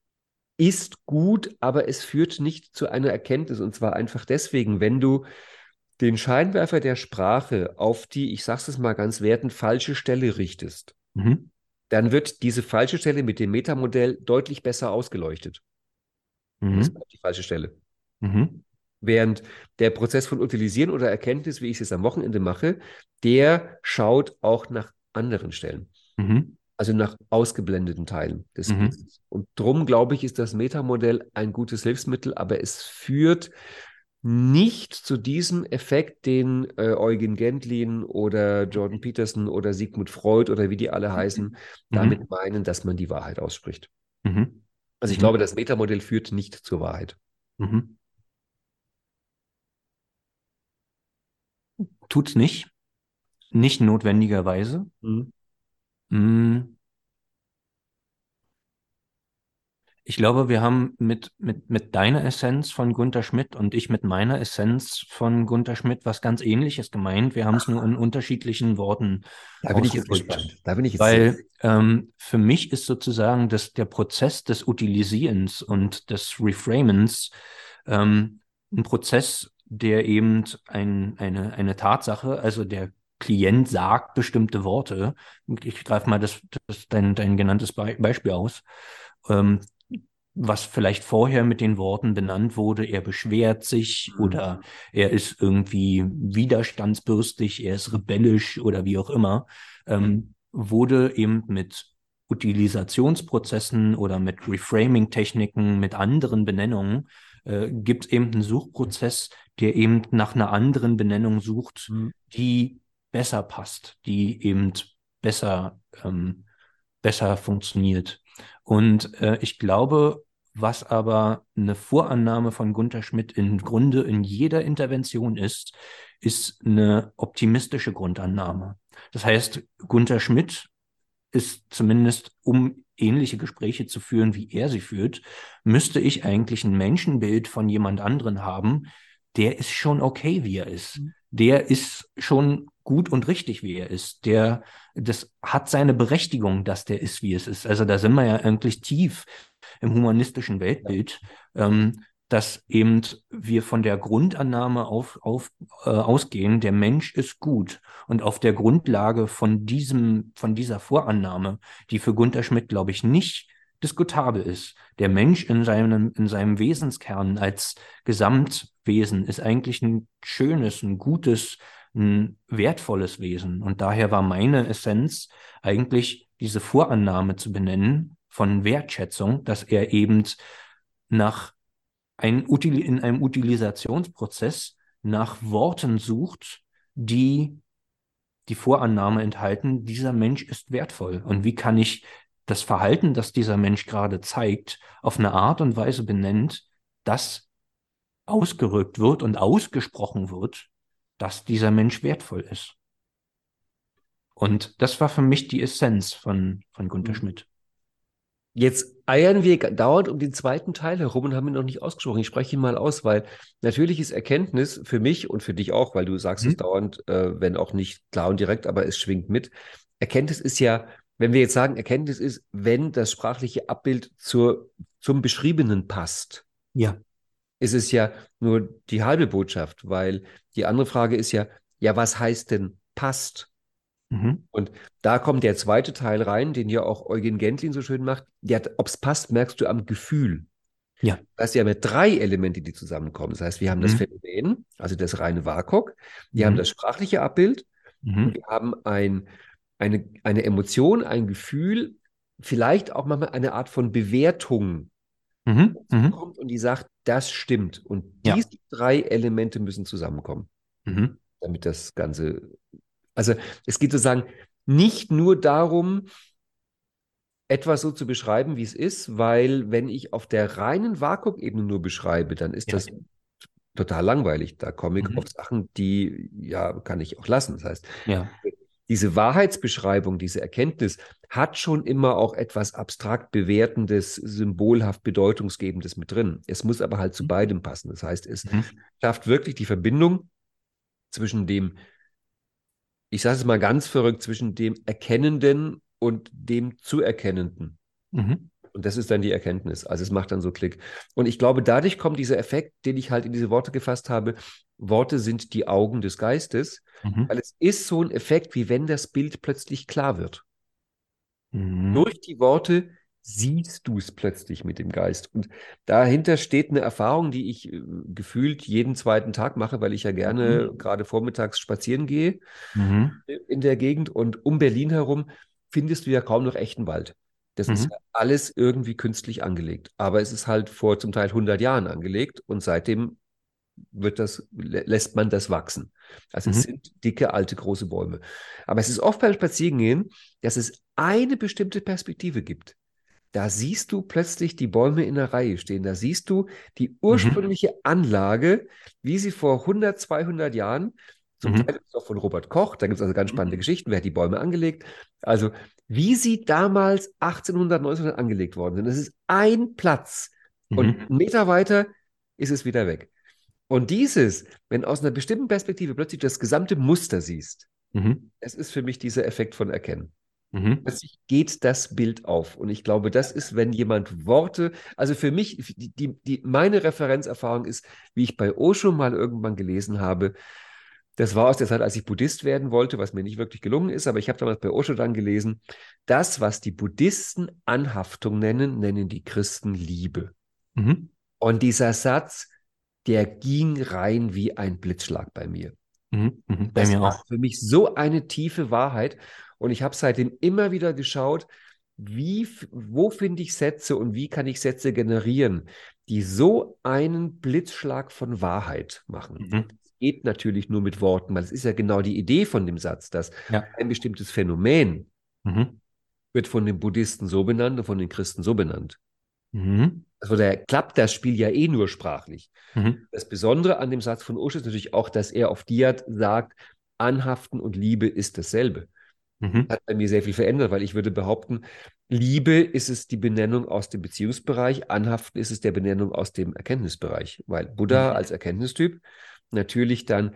ist gut, aber es führt nicht zu einer Erkenntnis. Und zwar einfach deswegen, wenn du den Scheinwerfer der Sprache auf die, ich sage es mal ganz wertend, falsche Stelle richtest, Mhm. dann wird diese falsche Stelle mit dem Metamodell deutlich besser ausgeleuchtet. Und es Mhm. bleibt die falsche Stelle. Mhm. Während der Prozess von Utilisieren oder Erkenntnis, wie ich es jetzt am Wochenende mache, der schaut auch nach anderen Stellen. Mhm. Also nach ausgeblendeten Teilen des Mhm. Bildes. Und drum, glaube ich, ist das Metamodell ein gutes Hilfsmittel, aber es führt nicht zu diesem Effekt, den Eugen Gendlin oder Jordan Peterson oder Sigmund Freud oder wie die alle heißen, Mhm. damit meinen, dass man die Wahrheit ausspricht. Mhm. Also ich Mhm. glaube, das Metamodell führt nicht zur Wahrheit. Mhm. Tut's nicht. Nicht notwendigerweise. Mhm. Mm, Ich glaube, wir haben mit deiner Essenz von Gunter Schmidt und ich mit meiner Essenz von Gunter Schmidt was ganz Ähnliches gemeint. Wir haben es nur in unterschiedlichen Worten Da bin ich jetzt ausgedrückt. gespannt. Da bin ich jetzt sehr. Weil für mich ist sozusagen der Prozess des Utilisierens und des Reframens ein Prozess, der eben eine Tatsache, also der Klient sagt bestimmte Worte. Ich greife mal dein genanntes Beispiel aus. Ähm, Was vielleicht vorher mit den Worten benannt wurde, er beschwert sich Mhm. oder er ist irgendwie widerstandsbürstig, er ist rebellisch oder wie auch immer, wurde eben mit Utilisationsprozessen oder mit Reframing-Techniken, mit anderen Benennungen, gibt es eben einen Suchprozess, der eben nach einer anderen Benennung sucht, Mhm. die besser passt, die eben besser, besser funktioniert. Und ich glaube, was aber eine Vorannahme von Gunter Schmidt im Grunde in jeder Intervention ist eine optimistische Grundannahme. Das heißt, Gunter Schmidt ist zumindest, um ähnliche Gespräche zu führen, wie er sie führt, müsste ich eigentlich ein Menschenbild von jemand anderen haben, der ist schon okay, wie er ist. der ist schon gut und richtig, wie er ist. Das hat seine Berechtigung, dass der ist, wie es ist. Also da sind wir ja eigentlich tief im humanistischen Weltbild, dass eben wir von der Grundannahme ausgehen, der Mensch ist gut. Und auf der Grundlage von dieser Vorannahme, die für Gunter Schmidt, glaube ich, nicht diskutabel ist. Der Mensch in seinem Wesenskern als Gesamtwesen ist eigentlich ein schönes, ein gutes, ein wertvolles Wesen. Und daher war meine Essenz eigentlich diese Vorannahme zu benennen von Wertschätzung, dass er eben nach in einem Utilisationsprozess nach Worten sucht, die die Vorannahme enthalten, dieser Mensch ist wertvoll. Und wie kann ich das Verhalten, das dieser Mensch gerade zeigt, auf eine Art und Weise benennt, dass ausgerückt wird und ausgesprochen wird, dass dieser Mensch wertvoll ist. Und das war für mich die Essenz von Gunter Schmidt. Jetzt eiern wir dauernd um den zweiten Teil herum und haben ihn noch nicht ausgesprochen. Ich spreche ihn mal aus, weil natürlich ist Erkenntnis für mich und für dich auch, weil du sagst es dauernd, wenn auch nicht klar und direkt, aber es schwingt mit. Erkenntnis ist ja, wenn wir jetzt sagen, Erkenntnis ist, wenn das sprachliche Abbild zum Beschriebenen passt, Ja. ist es ja nur die halbe Botschaft, weil die andere Frage ist ja, ja, was heißt denn passt? Und da kommt der zweite Teil rein, den ja auch Eugen Gentlin so schön macht. Ob es passt, merkst du am Gefühl. Ja. Das heißt, wir haben ja drei Elemente, die zusammenkommen. Das heißt, wir haben das Phänomen, also das reine WAKOK, wir haben das sprachliche Abbild und wir haben eine Emotion, ein Gefühl, vielleicht auch manchmal eine Art von Bewertung, die kommt und die sagt, das stimmt. Und Ja. diese drei Elemente müssen zusammenkommen, damit das Ganze. Also es geht sozusagen nicht nur darum, etwas so zu beschreiben, wie es ist, weil wenn ich auf der reinen WAKOK-Ebene nur beschreibe, dann ist das total langweilig. Da komme ich auf Sachen, die, ja, kann ich auch lassen. Das heißt, Ja. diese Wahrheitsbeschreibung, diese Erkenntnis hat schon immer auch etwas abstrakt Bewertendes, symbolhaft Bedeutungsgebendes mit drin. Es muss aber halt zu beidem passen. Das heißt, es schafft wirklich die Verbindung zwischen dem, ich sage es mal ganz verrückt, zwischen dem Erkennenden und dem Zuerkennenden. Und das ist dann die Erkenntnis. Also es macht dann so Klick. Und ich glaube, dadurch kommt dieser Effekt, den ich halt in diese Worte gefasst habe. Worte sind die Augen des Geistes, weil es ist so ein Effekt, wie wenn das Bild plötzlich klar wird. Durch die Worte siehst du es plötzlich mit dem Geist. Und dahinter steht eine Erfahrung, die ich gefühlt jeden zweiten Tag mache, weil ich ja gerne gerade vormittags spazieren gehe in der Gegend. Und um Berlin herum findest du ja kaum noch echten Wald. Das ist ja alles irgendwie künstlich angelegt. Aber es ist halt vor zum Teil 100 Jahren angelegt und seitdem lässt man das wachsen. Also es sind dicke, alte, große Bäume. Aber es ist oft beim Spazierengehen, dass es eine bestimmte Perspektive gibt. Da siehst du plötzlich die Bäume in der Reihe stehen. Da siehst du die ursprüngliche Anlage, wie sie vor 100, 200 Jahren, zum Teil ist es auch von Robert Koch, da gibt es also ganz spannende Geschichten, wer hat die Bäume angelegt. Also wie sie damals 1800, 1900 angelegt worden sind. Das ist ein Platz und einen Meter weiter ist es wieder weg. Und dieses, wenn aus einer bestimmten Perspektive plötzlich das gesamte Muster siehst, es ist für mich dieser Effekt von Erkennen. Plötzlich geht das Bild auf. Und ich glaube, das ist, wenn jemand Worte, also für mich, meine Referenzerfahrung ist, wie ich bei Osho mal irgendwann gelesen habe, das war aus der Zeit, als ich Buddhist werden wollte, was mir nicht wirklich gelungen ist, aber ich habe damals bei Osho dann gelesen, das, was die Buddhisten Anhaftung nennen, nennen die Christen Liebe. Und dieser Satz, der ging rein wie ein Blitzschlag bei mir. Bei Das mir war auch. für mich so eine tiefe Wahrheit. Und ich habe seitdem immer wieder geschaut, wo finde ich Sätze und wie kann ich Sätze generieren, die so einen Blitzschlag von Wahrheit machen. Das geht natürlich nur mit Worten, weil es ist ja genau die Idee von dem Satz, dass ein bestimmtes Phänomen wird von den Buddhisten so benannt und von den Christen so benannt. Also da klappt das Spiel ja eh nur sprachlich. Das Besondere an dem Satz von Osho ist natürlich auch, dass er auf Diat sagt, Anhaften und Liebe ist dasselbe. Hat bei mir sehr viel verändert, weil ich würde behaupten, Liebe ist es die Benennung aus dem Beziehungsbereich, Anhaften ist es der Benennung aus dem Erkenntnisbereich, weil Buddha als Erkenntnistyp natürlich dann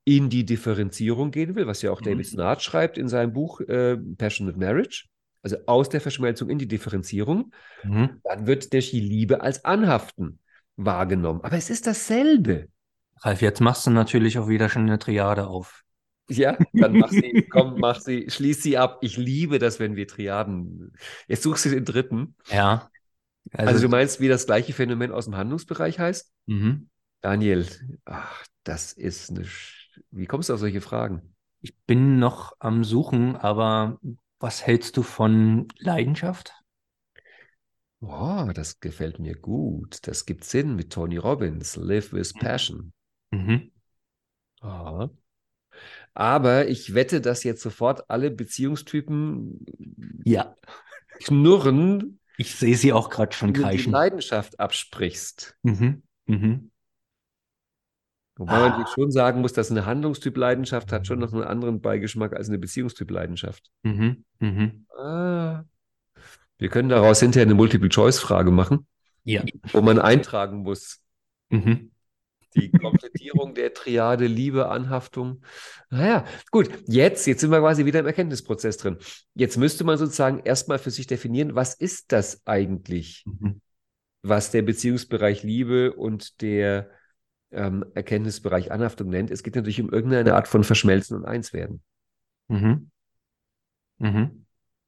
in die Differenzierung gehen will, was ja auch David Mhm. Snart schreibt in seinem Buch Passionate Marriage, also aus der Verschmelzung in die Differenzierung, Mhm. dann wird die Liebe als Anhaften wahrgenommen. Aber es ist dasselbe. Ralf, jetzt machst du natürlich auch wieder schon eine Triade auf. Ja, dann mach sie, komm, mach sie, schließ sie ab. Ich liebe das, wenn wir Triaden. Jetzt suchst du den dritten. Ja, Also also, du meinst, wie das gleiche Phänomen aus dem Handlungsbereich heißt? mhm. Daniel, ach, wie kommst du auf solche Fragen? Ich bin noch am Suchen, aber was hältst du von Leidenschaft? Boah, das gefällt mir gut. Das gibt Sinn mit Tony Robbins. Live with Passion. Mhm. Aha. Aber ich wette, dass jetzt sofort alle Beziehungstypen Ja, knurren, ich sehe sie auch gerade schon wenn du die kreischen. Leidenschaft absprichst. Mhm. Mhm. Wobei man natürlich Ah. schon sagen muss, dass eine Handlungstyp-Leidenschaft hat schon noch einen anderen Beigeschmack als eine Beziehungstyp-Leidenschaft. Mhm. Mhm. Ah. Wir können daraus hinterher eine Multiple-Choice-Frage machen, Ja. wo man eintragen muss. Mhm. Die Komplettierung der Triade Liebe, Anhaftung. Naja, gut, jetzt sind wir quasi wieder im Erkenntnisprozess drin. Jetzt müsste man sozusagen erstmal für sich definieren, was ist das eigentlich, Mhm. was der Beziehungsbereich Liebe und der Erkenntnisbereich Anhaftung nennt. Es geht natürlich um irgendeine Art von Verschmelzen und Einswerden. Mhm. Mhm.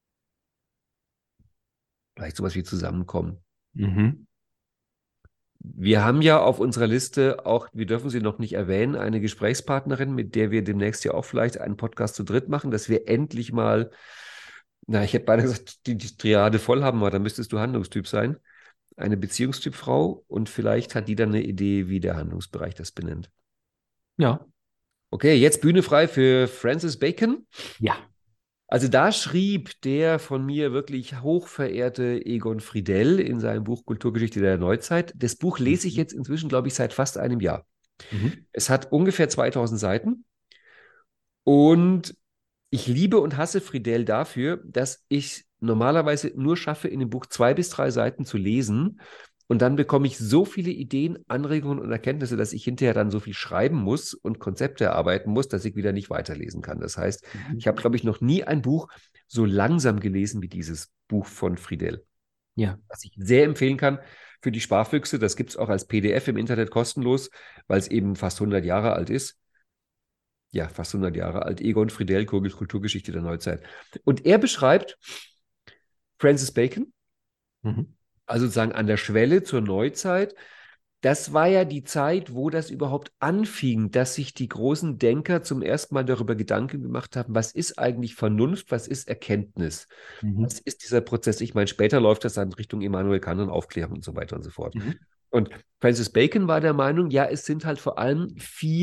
Vielleicht sowas wie Zusammenkommen. Mhm. Wir haben ja auf unserer Liste auch, wir dürfen sie noch nicht erwähnen, eine Gesprächspartnerin, mit der wir demnächst ja auch vielleicht einen Podcast zu dritt machen, dass wir endlich mal, na, ich hätte beinahe gesagt, die Triade voll haben, aber dann müsstest du Handlungstyp sein. Eine Beziehungstypfrau und vielleicht hat die dann eine Idee, wie der Handlungsbereich das benennt. Ja. Okay, jetzt Bühne frei für Francis Bacon. Ja. Also da schrieb der von mir wirklich hochverehrte Egon Friedell in seinem Buch Kulturgeschichte der Neuzeit. Das Buch lese ich Mhm. jetzt inzwischen, glaube ich, seit fast einem Jahr. Mhm. Es hat ungefähr 2000 Seiten und ich liebe und hasse Friedel dafür, dass ich normalerweise nur schaffe, in dem Buch 2 bis 3 Seiten zu lesen und dann bekomme ich so viele Ideen, Anregungen und Erkenntnisse, dass ich hinterher dann so viel schreiben muss und Konzepte erarbeiten muss, dass ich wieder nicht weiterlesen kann. Das heißt, Mhm. ich habe, glaube ich, noch nie ein Buch so langsam gelesen wie dieses Buch von Friedel, Ja. was ich sehr empfehlen kann für die Sparfüchse. Das gibt es auch als PDF im Internet kostenlos, weil es eben fast 100 Jahre alt ist. Ja, fast 100 Jahre alt. Egon Friedel, Kulturgeschichte der Neuzeit. Und er beschreibt Francis Bacon, Mhm. also sozusagen an der Schwelle zur Neuzeit. Das war ja die Zeit, wo das überhaupt anfing, dass sich die großen Denker zum ersten Mal darüber Gedanken gemacht haben, was ist eigentlich Vernunft, was ist Erkenntnis? Mhm. Was ist dieser Prozess? Ich meine, später läuft das dann Richtung Immanuel Kant und Aufklärung und so weiter und so fort. Mhm. Und Francis Bacon war der Meinung, ja, es sind halt vor allem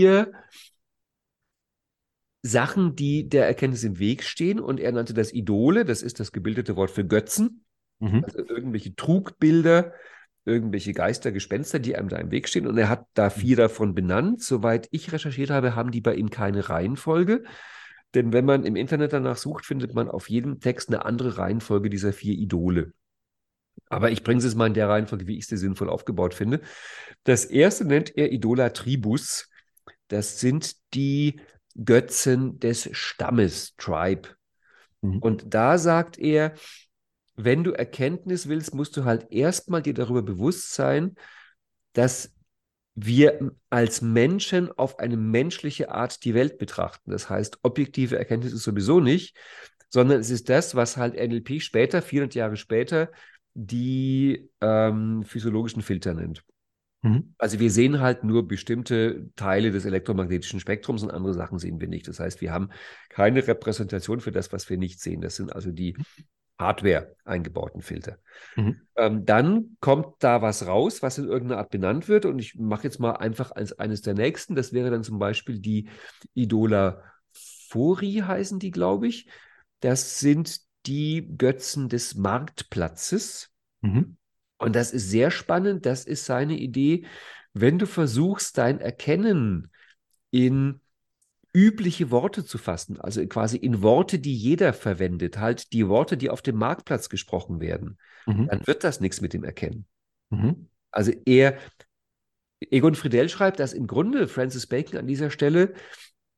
4 Sachen, die der Erkenntnis im Weg stehen. Und er nannte das Idole, das ist das gebildete Wort für Götzen, Mhm. also irgendwelche Trugbilder, irgendwelche Geister, Gespenster, die einem da im Weg stehen. Und er hat da 4 davon benannt. Soweit ich recherchiert habe, haben die bei ihm keine Reihenfolge. Denn wenn man im Internet danach sucht, findet man auf jedem Text eine andere Reihenfolge dieser 4 Idole. Aber ich bringe es mal in der Reihenfolge, wie ich sie sinnvoll aufgebaut finde. Das erste nennt er Idola Tribus. Das sind die Götzen des Stammes, Tribe. Mhm. Und da sagt er, wenn du Erkenntnis willst, musst du halt erstmal dir darüber bewusst sein, dass wir als Menschen auf eine menschliche Art die Welt betrachten. Das heißt, objektive Erkenntnis ist sowieso nicht, sondern es ist das, was halt NLP später, 400 Jahre später, die physiologischen Filter nennt. Mhm. Also wir sehen halt nur bestimmte Teile des elektromagnetischen Spektrums und andere Sachen sehen wir nicht. Das heißt, wir haben keine Repräsentation für das, was wir nicht sehen. Das sind also die Hardware eingebauten Filter. Mhm. Dann kommt da was raus, was in irgendeiner Art benannt wird. Und ich mache jetzt mal einfach als eines der nächsten. Das wäre dann zum Beispiel die Idola Fori, heißen die, glaube ich. Das sind die Götzen des Marktplatzes. Mhm. Und das ist sehr spannend. Das ist seine Idee. Wenn du versuchst, dein Erkennen in übliche Worte zu fassen, also quasi in Worte, die jeder verwendet, halt die Worte, die auf dem Marktplatz gesprochen werden, Mhm. dann wird das nichts mit dem Erkennen. Mhm. Also Egon Friedell schreibt, dass im Grunde Francis Bacon an dieser Stelle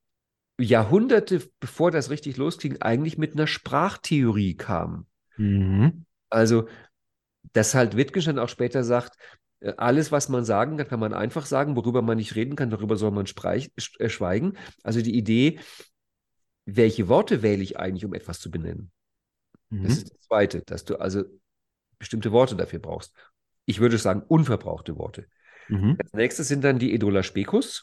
Jahrhunderte, bevor das richtig losging, eigentlich mit einer Sprachtheorie kam. Mhm. Also, dass halt Wittgenstein auch später sagt, alles, was man sagen kann, kann man einfach sagen, worüber man nicht reden kann, darüber soll man schweigen. Also die Idee, welche Worte wähle ich eigentlich, um etwas zu benennen? Das Mhm. ist das Zweite, dass du also bestimmte Worte dafür brauchst. Ich würde sagen, unverbrauchte Worte. Mhm. Als nächstes sind dann die Idola Specus.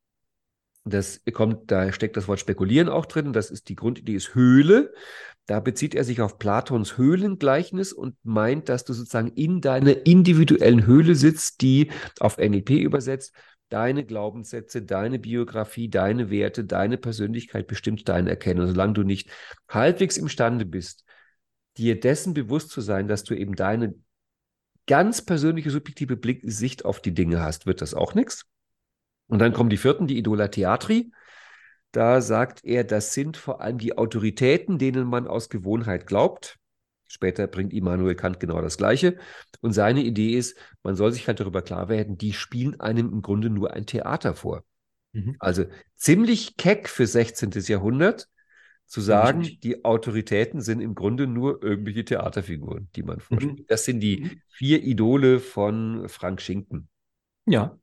Da steckt das Wort spekulieren auch drin. Das ist die Grundidee, ist Höhle. Da bezieht er sich auf Platons Höhlengleichnis und meint, dass du sozusagen in deiner individuellen Höhle sitzt, die auf NLP übersetzt, deine Glaubenssätze, deine Biografie, deine Werte, deine Persönlichkeit bestimmt dein Erkennen. Und solange du nicht halbwegs imstande bist, dir dessen bewusst zu sein, dass du eben deine ganz persönliche, subjektive Sicht auf die Dinge hast, wird das auch nichts. Und dann kommen die vierten, die Idola Theatri. Da sagt er, das sind vor allem die Autoritäten, denen man aus Gewohnheit glaubt. Später bringt Immanuel Kant genau das Gleiche. Und seine Idee ist, man soll sich halt darüber klar werden, die spielen einem im Grunde nur ein Theater vor. Mhm. Also ziemlich keck für 16. Jahrhundert zu sagen, Richtig. die Autoritäten sind im Grunde nur irgendwelche Theaterfiguren, die man Mhm. vorspielt. Das sind die Mhm. 4 Idole von Frank Schinken. Ja.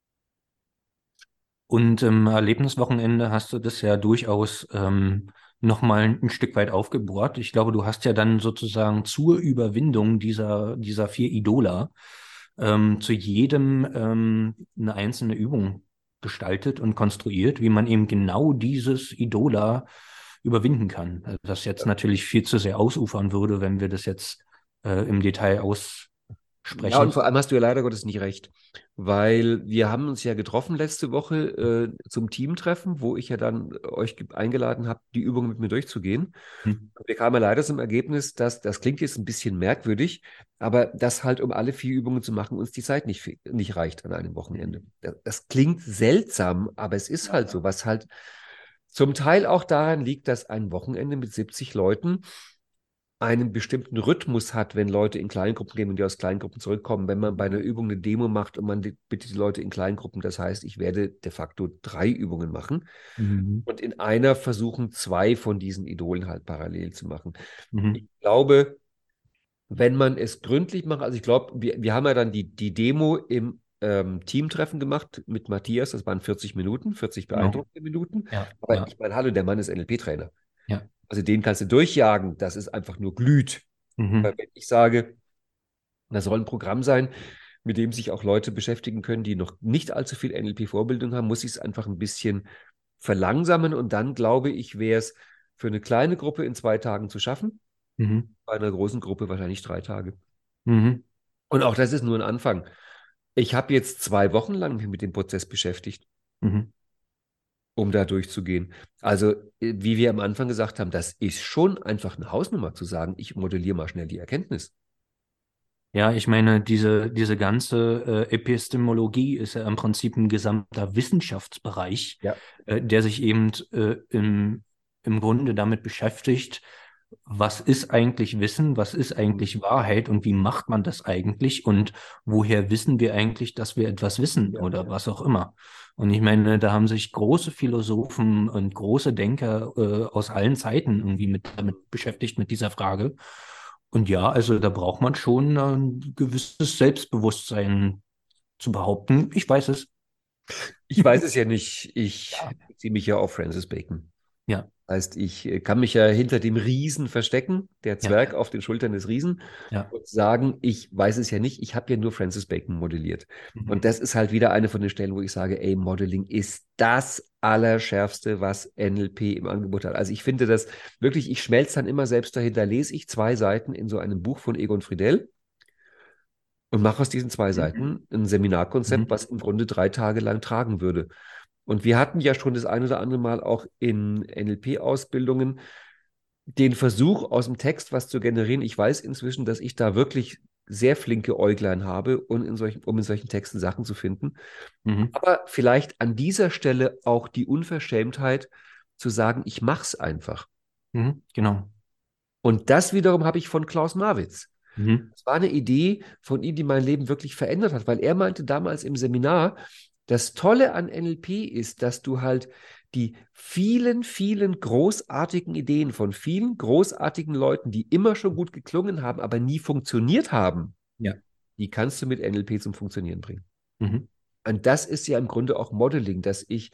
Und im Erlebniswochenende hast du das ja durchaus nochmal ein Stück weit aufgebohrt. Ich glaube, du hast ja dann sozusagen zur Überwindung dieser 4 Idola zu jedem eine einzelne Übung gestaltet und konstruiert, wie man eben genau dieses Idola überwinden kann. Also das jetzt natürlich viel zu sehr ausufern würde, wenn wir das jetzt im Detail Ja, und aussprechen. vor allem hast du ja leider Gottes nicht recht, weil wir haben uns ja getroffen letzte Woche zum Teamtreffen, wo ich ja dann euch eingeladen habe, die Übungen mit mir durchzugehen. Hm. Und wir kamen ja leider zum Ergebnis, dass das klingt jetzt ein bisschen merkwürdig, aber dass halt, um alle 4 Übungen zu machen, uns die Zeit nicht reicht an einem Wochenende. Das klingt seltsam, aber es ist halt so, was halt zum Teil auch daran liegt, dass ein Wochenende mit 70 Leuten einen bestimmten Rhythmus hat, wenn Leute in Kleingruppen gehen und die aus Kleingruppen zurückkommen. Wenn man bei einer Übung eine Demo macht und man bittet die Leute in Kleingruppen, das heißt, ich werde de facto 3 Übungen machen Mhm. und in einer versuchen, 2 von diesen Idolen halt parallel zu machen. Ich Mhm. glaube, wenn man es gründlich macht, also ich glaube, wir haben ja dann die Demo im Teamtreffen gemacht mit Matthias, das waren 40 Minuten, 40 Genau. beeindruckende Minuten. Ja, Aber ja, ich meine, hallo, der Mann ist NLP-Trainer. ja. Also den kannst du durchjagen, das ist einfach nur Glüht. Mhm. Weil wenn ich sage, das soll ein Programm sein, mit dem sich auch Leute beschäftigen können, die noch nicht allzu viel NLP-Vorbildung haben, muss ich es einfach ein bisschen verlangsamen und dann glaube ich, wäre es für eine kleine Gruppe in 2 Tagen zu schaffen, Mhm. bei einer großen Gruppe wahrscheinlich 3 Tage. Mhm. Und auch das ist nur ein Anfang. Ich habe jetzt 2 Wochen lang mich mit dem Prozess beschäftigt, Mhm. um da durchzugehen. Also, wie wir am Anfang gesagt haben, das ist schon einfach eine Hausnummer zu sagen, ich modelliere mal schnell die Erkenntnis. Ja, ich meine, diese ganze Epistemologie ist ja im Prinzip ein gesamter Wissenschaftsbereich, Ja. der sich eben im Grunde damit beschäftigt, was ist eigentlich Wissen, was ist eigentlich Wahrheit und wie macht man das eigentlich und woher wissen wir eigentlich, dass wir etwas wissen Ja, oder ja. was auch immer. Und ich meine, da haben sich große Philosophen und große Denker aus allen Zeiten irgendwie damit beschäftigt, mit dieser Frage. Und ja, also da braucht man schon ein gewisses Selbstbewusstsein zu behaupten. Ich weiß es. Ich weiß es ja nicht. Ich Ja, beziehe mich ja auf Francis Bacon. ja, Heißt, ich kann mich ja hinter dem Riesen verstecken, der ja, Zwerg auf den Schultern des Riesen, ja. und sagen, ich weiß es ja nicht, ich habe ja nur Francis Bacon modelliert. Und Mhm. das ist halt wieder eine von den Stellen, wo ich sage, ey, Modeling ist das Allerschärfste, was NLP im Angebot hat. Also ich finde das wirklich, ich schmelze dann immer selbst dahinter, lese ich 2 Seiten in so einem Buch von Egon Friedell und mache aus diesen 2 Seiten ein Seminarkonzept, Mhm. was im Grunde 3 Tage lang tragen würde. Und wir hatten ja schon das ein oder andere Mal auch in NLP-Ausbildungen den Versuch, aus dem Text was zu generieren. Ich weiß inzwischen, dass ich da wirklich sehr flinke Äuglein habe, um in solchen Texten Sachen zu finden. Mhm. Aber vielleicht an dieser Stelle auch die Unverschämtheit zu sagen, ich mache es einfach. Mhm. Genau. Und das wiederum habe ich von Klaus Marwitz. Mhm. Das war eine Idee von ihm, die mein Leben wirklich verändert hat, weil er meinte damals im Seminar, das Tolle an NLP ist, dass du halt die vielen, vielen großartigen Ideen von vielen großartigen Leuten, die immer schon gut geklungen haben, aber nie funktioniert haben, Ja. die kannst du mit NLP zum Funktionieren bringen. Mhm. Und das ist ja im Grunde auch Modeling, dass ich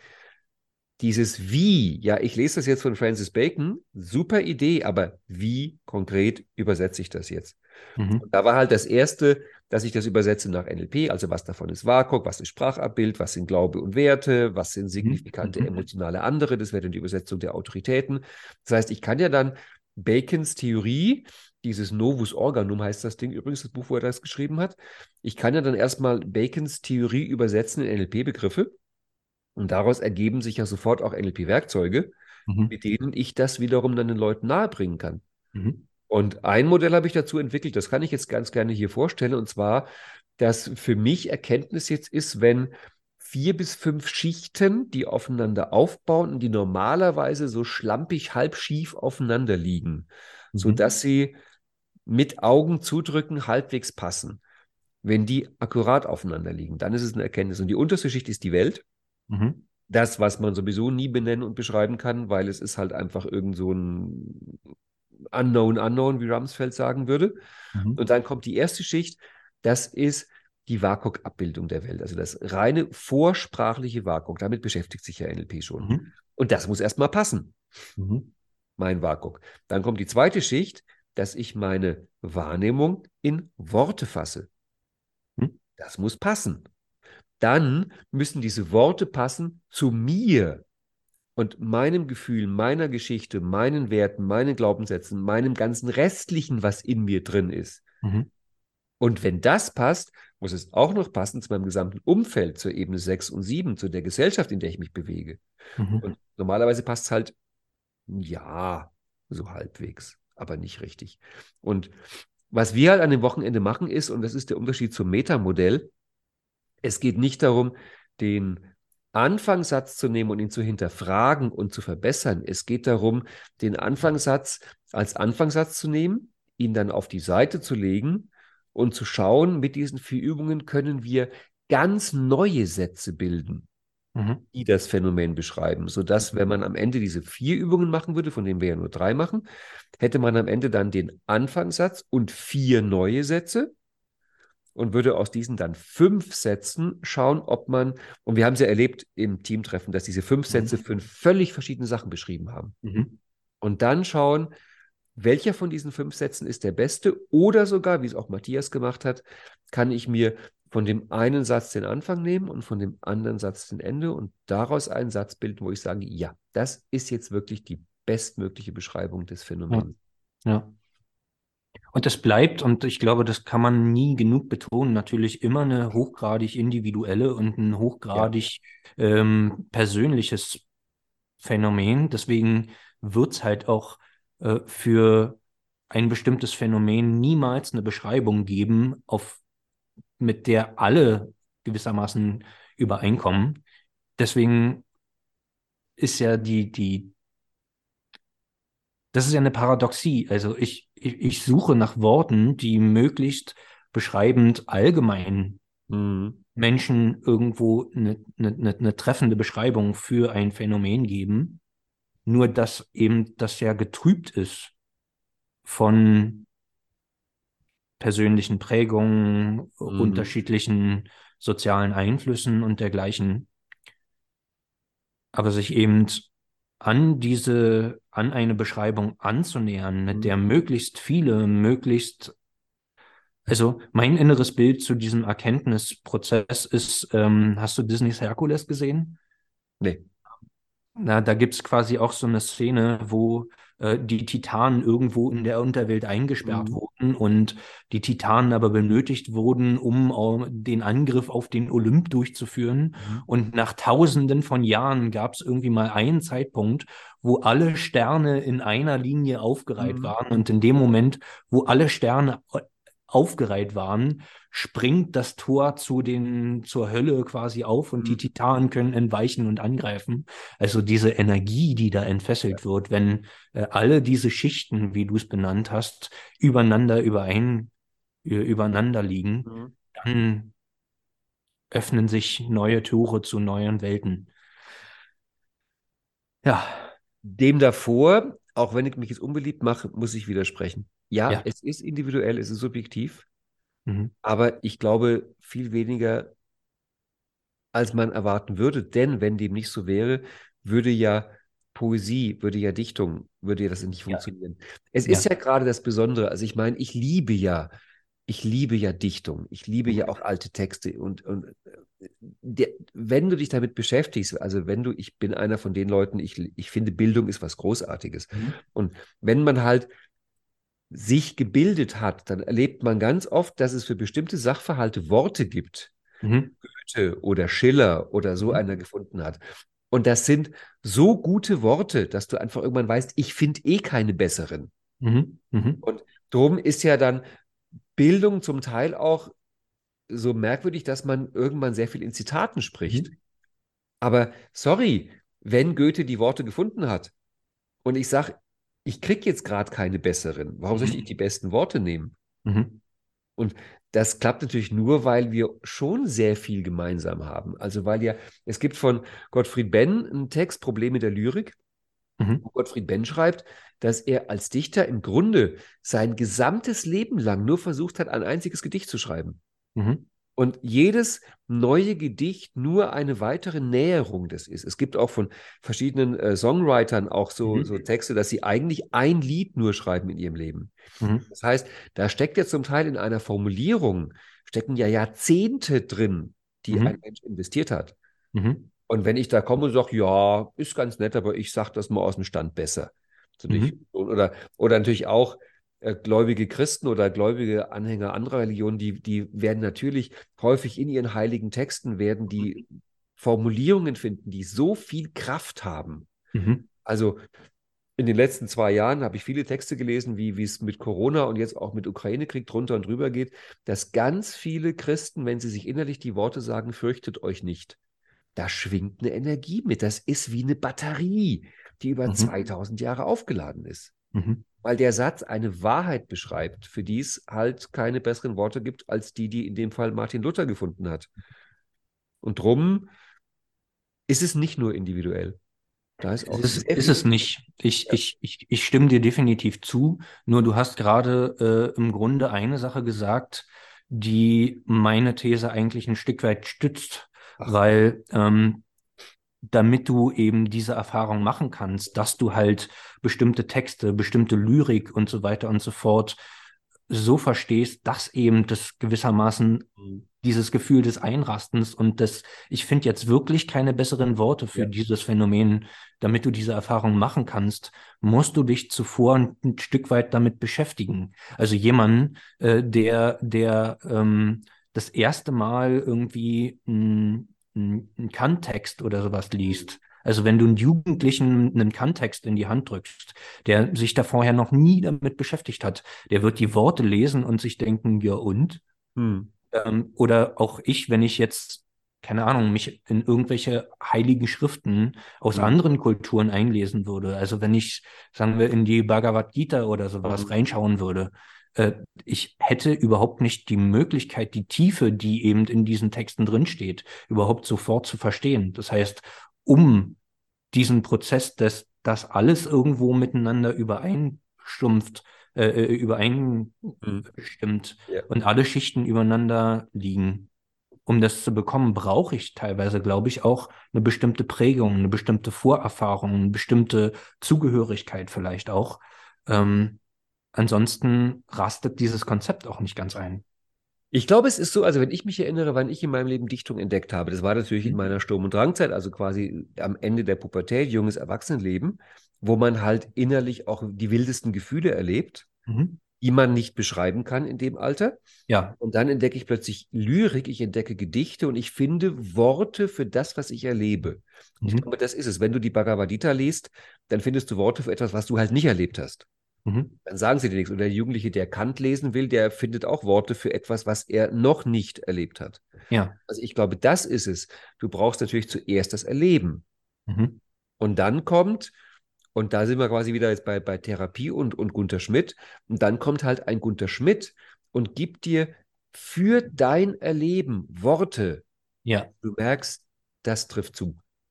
dieses Wie, ja, ich lese das jetzt von Francis Bacon, super Idee, aber wie konkret übersetze ich das jetzt? Mhm. Und da war halt das Erste, dass ich das übersetze nach NLP, also was davon ist WAKOK, was ist Sprachabbild, was sind Glaube und Werte, was sind Mhm. signifikante Mhm. emotionale andere, das wäre dann die Übersetzung der Autoritäten. Das heißt, ich kann ja dann Bacons Theorie, dieses Novus Organum heißt das Ding übrigens, das Buch, wo er das geschrieben hat, ich kann ja dann erstmal Bacons Theorie übersetzen in NLP-Begriffe und daraus ergeben sich ja sofort auch NLP-Werkzeuge, Mhm. mit denen ich das wiederum dann den Leuten nahebringen kann. Mhm. Und ein Modell habe ich dazu entwickelt, das kann ich jetzt ganz gerne hier vorstellen, und zwar, dass für mich Erkenntnis jetzt ist, wenn 4 bis 5 Schichten, die aufeinander aufbauen und die normalerweise so schlampig halb schief aufeinander liegen, Mhm. sodass sie mit Augen zudrücken halbwegs passen. Wenn die akkurat aufeinander liegen, dann ist es eine Erkenntnis. Und die unterste Schicht ist die Welt. Mhm. Das, was man sowieso nie benennen und beschreiben kann, weil es ist halt einfach irgend so ein Unknown, wie Rumsfeld sagen würde. Mhm. Und dann kommt die erste Schicht, das ist die WAKOK-Abbildung der Welt, also das reine vorsprachliche WAKOK. Damit beschäftigt sich ja NLP schon. Mhm. Und das muss erstmal passen, Mhm. mein WAKOK. Dann kommt die zweite Schicht, dass ich meine Wahrnehmung in Worte fasse. Mhm. Das muss passen. Dann müssen diese Worte passen zu mir und meinem Gefühl, meiner Geschichte, meinen Werten, meinen Glaubenssätzen, meinem ganzen Restlichen, was in mir drin ist. Mhm. Und wenn das passt, muss es auch noch passen zu meinem gesamten Umfeld, zur Ebene 6 und 7, zu der Gesellschaft, in der ich mich bewege. Mhm. Und normalerweise passt es halt, ja, so halbwegs, aber nicht richtig. Und was wir halt an dem Wochenende machen ist, und das ist der Unterschied zum Metamodell, es geht nicht darum, den Anfangssatz zu nehmen und ihn zu hinterfragen und zu verbessern. Es geht darum, den Anfangssatz als Anfangssatz zu nehmen, ihn dann auf die Seite zu legen und zu schauen, mit diesen 4 Übungen können wir ganz neue Sätze bilden, Mhm. die das Phänomen beschreiben, sodass, wenn man am Ende diese 4 Übungen machen würde, von denen wir ja nur 3 machen, hätte man am Ende dann den Anfangssatz und 4 neue Sätze und würde aus diesen dann 5 Sätzen schauen, ob man, und wir haben es ja erlebt im Teamtreffen, dass diese 5 Sätze Mhm. 5 völlig verschiedene Sachen beschrieben haben. Mhm. Und dann schauen, welcher von diesen 5 Sätzen ist der beste oder sogar, wie es auch Matthias gemacht hat, kann ich mir von dem einen Satz den Anfang nehmen und von dem anderen Satz den Ende und daraus einen Satz bilden, wo ich sage, ja, das ist jetzt wirklich die bestmögliche Beschreibung des Ja. Phänomens. Ja. Und es bleibt, und ich glaube, das kann man nie genug betonen, natürlich immer eine hochgradig individuelle und ein Ja. hochgradig persönliches Phänomen. Deswegen wird es halt auch für ein bestimmtes Phänomen niemals eine Beschreibung geben, mit der alle gewissermaßen übereinkommen. Deswegen ist ja das ist ja eine Paradoxie. Also ich suche nach Worten, die möglichst beschreibend allgemein Mhm. Menschen irgendwo eine treffende Beschreibung für ein Phänomen geben. Nur dass eben das ja getrübt ist von persönlichen Prägungen, Mhm. unterschiedlichen sozialen Einflüssen und dergleichen. Aber sich eben an eine Beschreibung anzunähern, mit Mhm. der möglichst viele, also mein inneres Bild zu diesem Erkenntnisprozess ist, hast du Disneys Herkules gesehen? Nee. Na, da gibt es quasi auch so eine Szene, wo die Titanen irgendwo in der Unterwelt eingesperrt Mhm. wurden und die Titanen aber benötigt wurden, um den Angriff auf den Olymp durchzuführen. Mhm. Und nach Tausenden von Jahren gab es irgendwie mal einen Zeitpunkt, wo alle Sterne in einer Linie aufgereiht Mhm. waren. Und in dem Moment, wo alle Sterne aufgereiht waren, springt das Tor zur Hölle quasi auf und die Mhm. Titanen können entweichen und angreifen. Also diese Energie, die da entfesselt wird, wenn alle diese Schichten, wie du es benannt hast, übereinander liegen, Mhm. dann öffnen sich neue Tore zu neuen Welten. Ja, Dem davor, auch wenn ich mich jetzt unbeliebt mache, muss ich widersprechen. Ja, ja. es ist individuell, es ist subjektiv, Mhm. aber ich glaube viel weniger, als man erwarten würde. Denn wenn dem nicht so wäre, würde ja Poesie, würde ja Dichtung, würde ja das nicht Ja, funktionieren. Es ist ja. ja gerade das Besondere. Also ich meine, ich liebe ja Dichtung. Ich liebe ja auch alte Texte. Wenn du dich damit beschäftigst, also wenn du, ich bin einer von den Leuten, ich finde, Bildung ist was Großartiges. Mhm. Und wenn man halt sich gebildet hat, dann erlebt man ganz oft, dass es für bestimmte Sachverhalte Worte gibt, Mhm. Goethe oder Schiller oder so Mhm. einer gefunden hat. Und das sind so gute Worte, dass du einfach irgendwann weißt, ich finde eh keine besseren. Mhm. Mhm. Und drum ist ja dann Bildung zum Teil auch so merkwürdig, dass man irgendwann sehr viel in Zitaten spricht. Mhm. Aber sorry, wenn Goethe die Worte gefunden hat und ich sage, ich kriege jetzt gerade keine besseren, warum soll ich nicht Mhm. die besten Worte nehmen? Mhm. Und das klappt natürlich nur, weil wir schon sehr viel gemeinsam haben. Also weil ja, es gibt von Gottfried Benn einen Text, Probleme der Lyrik, Mhm. wo Gottfried Benn schreibt, dass er als Dichter im Grunde sein gesamtes Leben lang nur versucht hat, ein einziges Gedicht zu schreiben. Mhm. Und jedes neue Gedicht nur eine weitere Näherung des ist. Es gibt auch von verschiedenen Songwritern auch so Mhm. Texte, dass sie eigentlich ein Lied nur schreiben in ihrem Leben. Mhm. Das heißt, da steckt ja zum Teil in einer Formulierung, stecken ja Jahrzehnte drin, die ein Mhm. Mensch investiert hat. Mhm. Und wenn ich da komme und sage, ja, ist ganz nett, aber ich sage das mal aus dem Stand besser. So nicht. Mhm. Oder natürlich auch gläubige Christen oder gläubige Anhänger anderer Religionen, die werden natürlich häufig in ihren heiligen Texten, werden die Formulierungen finden, die so viel Kraft haben. Mhm. Also in den letzten 2 Jahren habe ich viele Texte gelesen, wie es mit Corona und jetzt auch mit Ukraine-Krieg drunter und drüber geht, dass ganz viele Christen, wenn sie sich innerlich die Worte sagen, fürchtet euch nicht, da schwingt eine Energie mit. Das ist wie eine Batterie, die über Mhm. 2000 Jahre aufgeladen ist. Mhm. Weil der Satz eine Wahrheit beschreibt, für die es halt keine besseren Worte gibt, als die in dem Fall Martin Luther gefunden hat. Und drum ist es nicht nur individuell. Da ist auch sehr Ist viel. es nicht. Ja. Ich stimme dir definitiv zu. Nur du hast gerade im Grunde eine Sache gesagt, die meine These eigentlich ein Stück weit stützt, Ach, weil damit du eben diese Erfahrung machen kannst, dass du halt bestimmte Texte, bestimmte Lyrik und so weiter und so fort so verstehst, dass eben das gewissermaßen dieses Gefühl des Einrastens und des, ich finde jetzt wirklich keine besseren Worte für ja. dieses Phänomen, damit du diese Erfahrung machen kannst, musst du dich zuvor ein Stück weit damit beschäftigen. Also jemand, der das erste Mal irgendwie einen Kant-Text oder sowas liest. Also wenn du einen Jugendlichen einen Kant-Text in die Hand drückst, der sich da vorher noch nie damit beschäftigt hat, der wird die Worte lesen und sich denken, ja und? Hm. Oder auch ich, wenn ich jetzt, keine Ahnung, mich in irgendwelche heiligen Schriften aus Hm. anderen Kulturen einlesen würde. Also wenn ich, sagen wir, in die Bhagavad Gita oder sowas Hm. reinschauen würde, äh, ich hätte überhaupt nicht die Möglichkeit, die Tiefe, die eben in diesen Texten drinsteht, überhaupt sofort zu verstehen. Das heißt, um diesen Prozess, dass das alles irgendwo miteinander übereinstumpft, Hm. übereinstimmt Ja. und alle Schichten übereinander liegen. Um das zu bekommen, brauche ich teilweise, glaube ich, auch eine bestimmte Prägung, eine bestimmte Vorerfahrung, eine bestimmte Zugehörigkeit vielleicht auch. Ähm, ansonsten rastet dieses Konzept auch nicht ganz ein. Ich glaube, es ist so, also wenn ich mich erinnere, wann ich in meinem Leben Dichtung entdeckt habe, das war natürlich in Mhm. meiner Sturm- und Drangzeit, also quasi am Ende der Pubertät, junges Erwachsenenleben, wo man halt innerlich auch die wildesten Gefühle erlebt, Mhm. die man nicht beschreiben kann in dem Alter. Ja. Und dann entdecke ich plötzlich Lyrik, ich entdecke Gedichte und ich finde Worte für das, was ich erlebe. Ich Mhm. glaube, das ist es. Wenn du die Bhagavad Gita liest, dann findest du Worte für etwas, was du halt nicht erlebt hast. Mhm. Dann sagen sie dir nichts. Und der Jugendliche, der Kant lesen will, der findet auch Worte für etwas, was er noch nicht erlebt hat. Ja. Also ich glaube, das ist es. Du brauchst natürlich zuerst das Erleben. Mhm. Und dann kommt, und da sind wir quasi wieder jetzt bei Therapie und Gunter Schmidt, und dann kommt halt ein Gunter Schmidt und gibt dir für dein Erleben Worte. Ja. Du merkst, das trifft zu.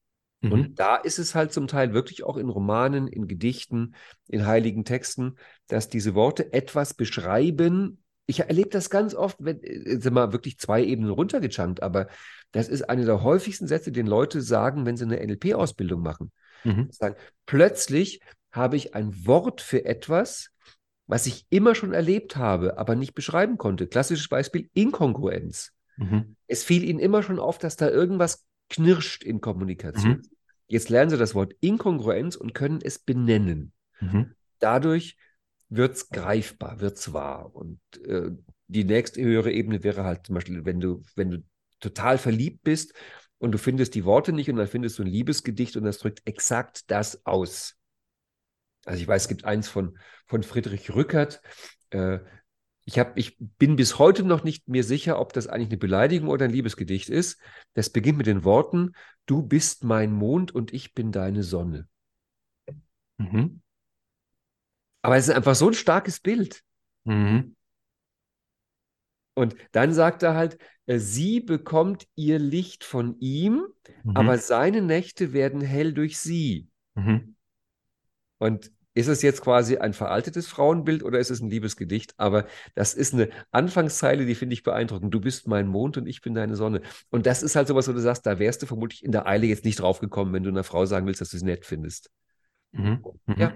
Mhm. Und da ist es halt zum Teil wirklich auch in Romanen, in Gedichten, in heiligen Texten, dass diese Worte etwas beschreiben. Ich erlebe das ganz oft, wenn, sind mal wirklich 2 Ebenen runtergechunkt, aber das ist einer der häufigsten Sätze, den Leute sagen, wenn sie eine NLP-Ausbildung machen. Mhm. Sagen, plötzlich habe ich ein Wort für etwas, was ich immer schon erlebt habe, aber nicht beschreiben konnte. Klassisches Beispiel, Inkongruenz. Mhm. Es fiel ihnen immer schon auf, dass da irgendwas knirscht in Kommunikation. Mhm. Jetzt lernen sie das Wort Inkongruenz und können es benennen. Mhm. Dadurch wird es greifbar, wird es wahr. Und die nächste höhere Ebene wäre halt zum Beispiel, wenn du total verliebt bist und du findest die Worte nicht und dann findest du ein Liebesgedicht und das drückt exakt das aus. Also ich weiß, es gibt eins von Friedrich Rückert. Äh, ich bin bis heute noch nicht mir sicher, ob das eigentlich eine Beleidigung oder ein Liebesgedicht ist. Das beginnt mit den Worten: Du bist mein Mond und ich bin deine Sonne. Mhm. Aber es ist einfach so ein starkes Bild. Mhm. Und dann sagt er halt, sie bekommt ihr Licht von ihm, aber Mhm. seine Nächte werden hell durch sie. Mhm. Und ist es jetzt quasi ein veraltetes Frauenbild oder ist es ein Liebesgedicht? Aber das ist eine Anfangszeile, die finde ich beeindruckend. Du bist mein Mond und ich bin deine Sonne. Und das ist halt sowas, wo du sagst, da wärst du vermutlich in der Eile jetzt nicht drauf gekommen, wenn du einer Frau sagen willst, dass du sie nett findest. Mhm. Ja, Mhm.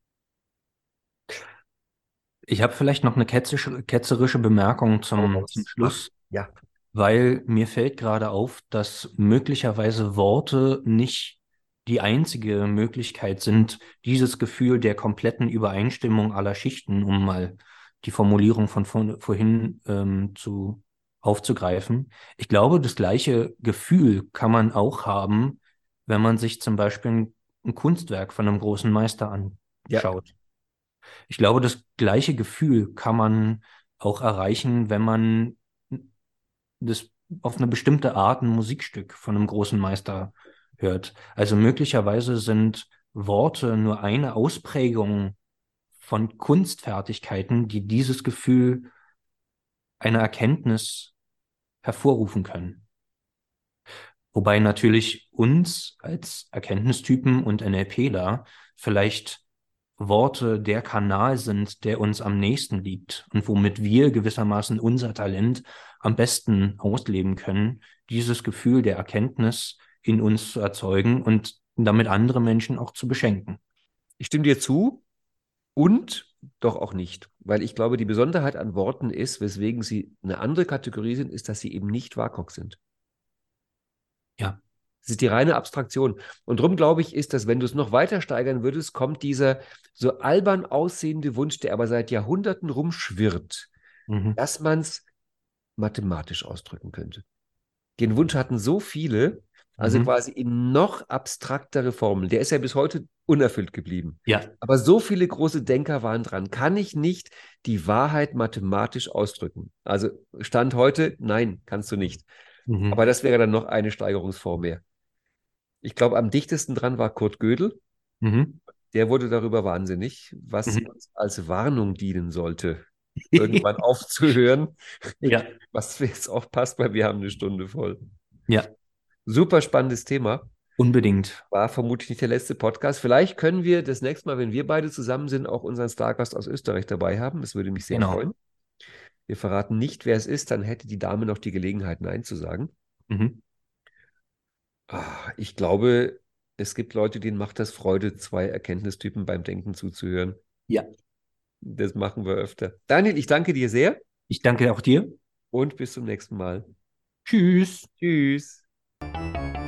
Ich habe vielleicht noch eine ketzerische Bemerkung hau zum raus. Mach. Schluss, Ja, weil mir fällt gerade auf, dass möglicherweise Worte nicht die einzige Möglichkeit sind, dieses Gefühl der kompletten Übereinstimmung aller Schichten, um mal die Formulierung von vorhin aufzugreifen. Ich glaube, das gleiche Gefühl kann man auch haben, wenn man sich zum Beispiel ein Kunstwerk von einem großen Meister ja. anschaut. Ich glaube, das gleiche Gefühl kann man auch erreichen, wenn man das auf eine bestimmte Art ein Musikstück von einem großen Meister hört. Also möglicherweise sind Worte nur eine Ausprägung von Kunstfertigkeiten, die dieses Gefühl einer Erkenntnis hervorrufen können. Wobei natürlich uns als Erkenntnistypen und NLPler vielleicht Worte der Kanal sind, der uns am nächsten liegt und womit wir gewissermaßen unser Talent am besten ausleben können, dieses Gefühl der Erkenntnis in uns zu erzeugen und damit andere Menschen auch zu beschenken. Ich stimme dir zu und doch auch nicht. Weil ich glaube, die Besonderheit an Worten ist, weswegen sie eine andere Kategorie sind, ist, dass sie eben nicht WAKOK sind. Ja. Es ist die reine Abstraktion. Und darum glaube ich, ist, dass wenn du es noch weiter steigern würdest, kommt dieser so albern aussehende Wunsch, der aber seit Jahrhunderten rumschwirrt, Mhm. dass man es mathematisch ausdrücken könnte. Den Wunsch hatten so viele, also Mhm. quasi in noch abstraktere Formen. Der ist ja bis heute unerfüllt geblieben. Ja. Aber so viele große Denker waren dran. Kann ich nicht die Wahrheit mathematisch ausdrücken? Also Stand heute, nein, kannst du nicht. Aber Mhm. das wäre dann noch eine Steigerungsform mehr. Ich glaube, am dichtesten dran war Kurt Gödel. Mhm. Der wurde darüber wahnsinnig, was Mhm. uns als Warnung dienen sollte, irgendwann aufzuhören. Ja. Was jetzt auch passt, weil wir haben eine Stunde voll. Ja. Super spannendes Thema. Unbedingt. War vermutlich nicht der letzte Podcast. Vielleicht können wir das nächste Mal, wenn wir beide zusammen sind, auch unseren Stargast aus Österreich dabei haben. Das würde mich sehr Genau. freuen. Wir verraten nicht, wer es ist, dann hätte die Dame noch die Gelegenheit, Nein zu sagen. Mhm. Ich glaube, es gibt Leute, denen macht das Freude, 2 Erkenntnistypen beim Denken zuzuhören. Ja. Das machen wir öfter. Daniel, ich danke dir sehr Ich danke auch dir. und bis zum nächsten Mal. Tschüss. Tschüss.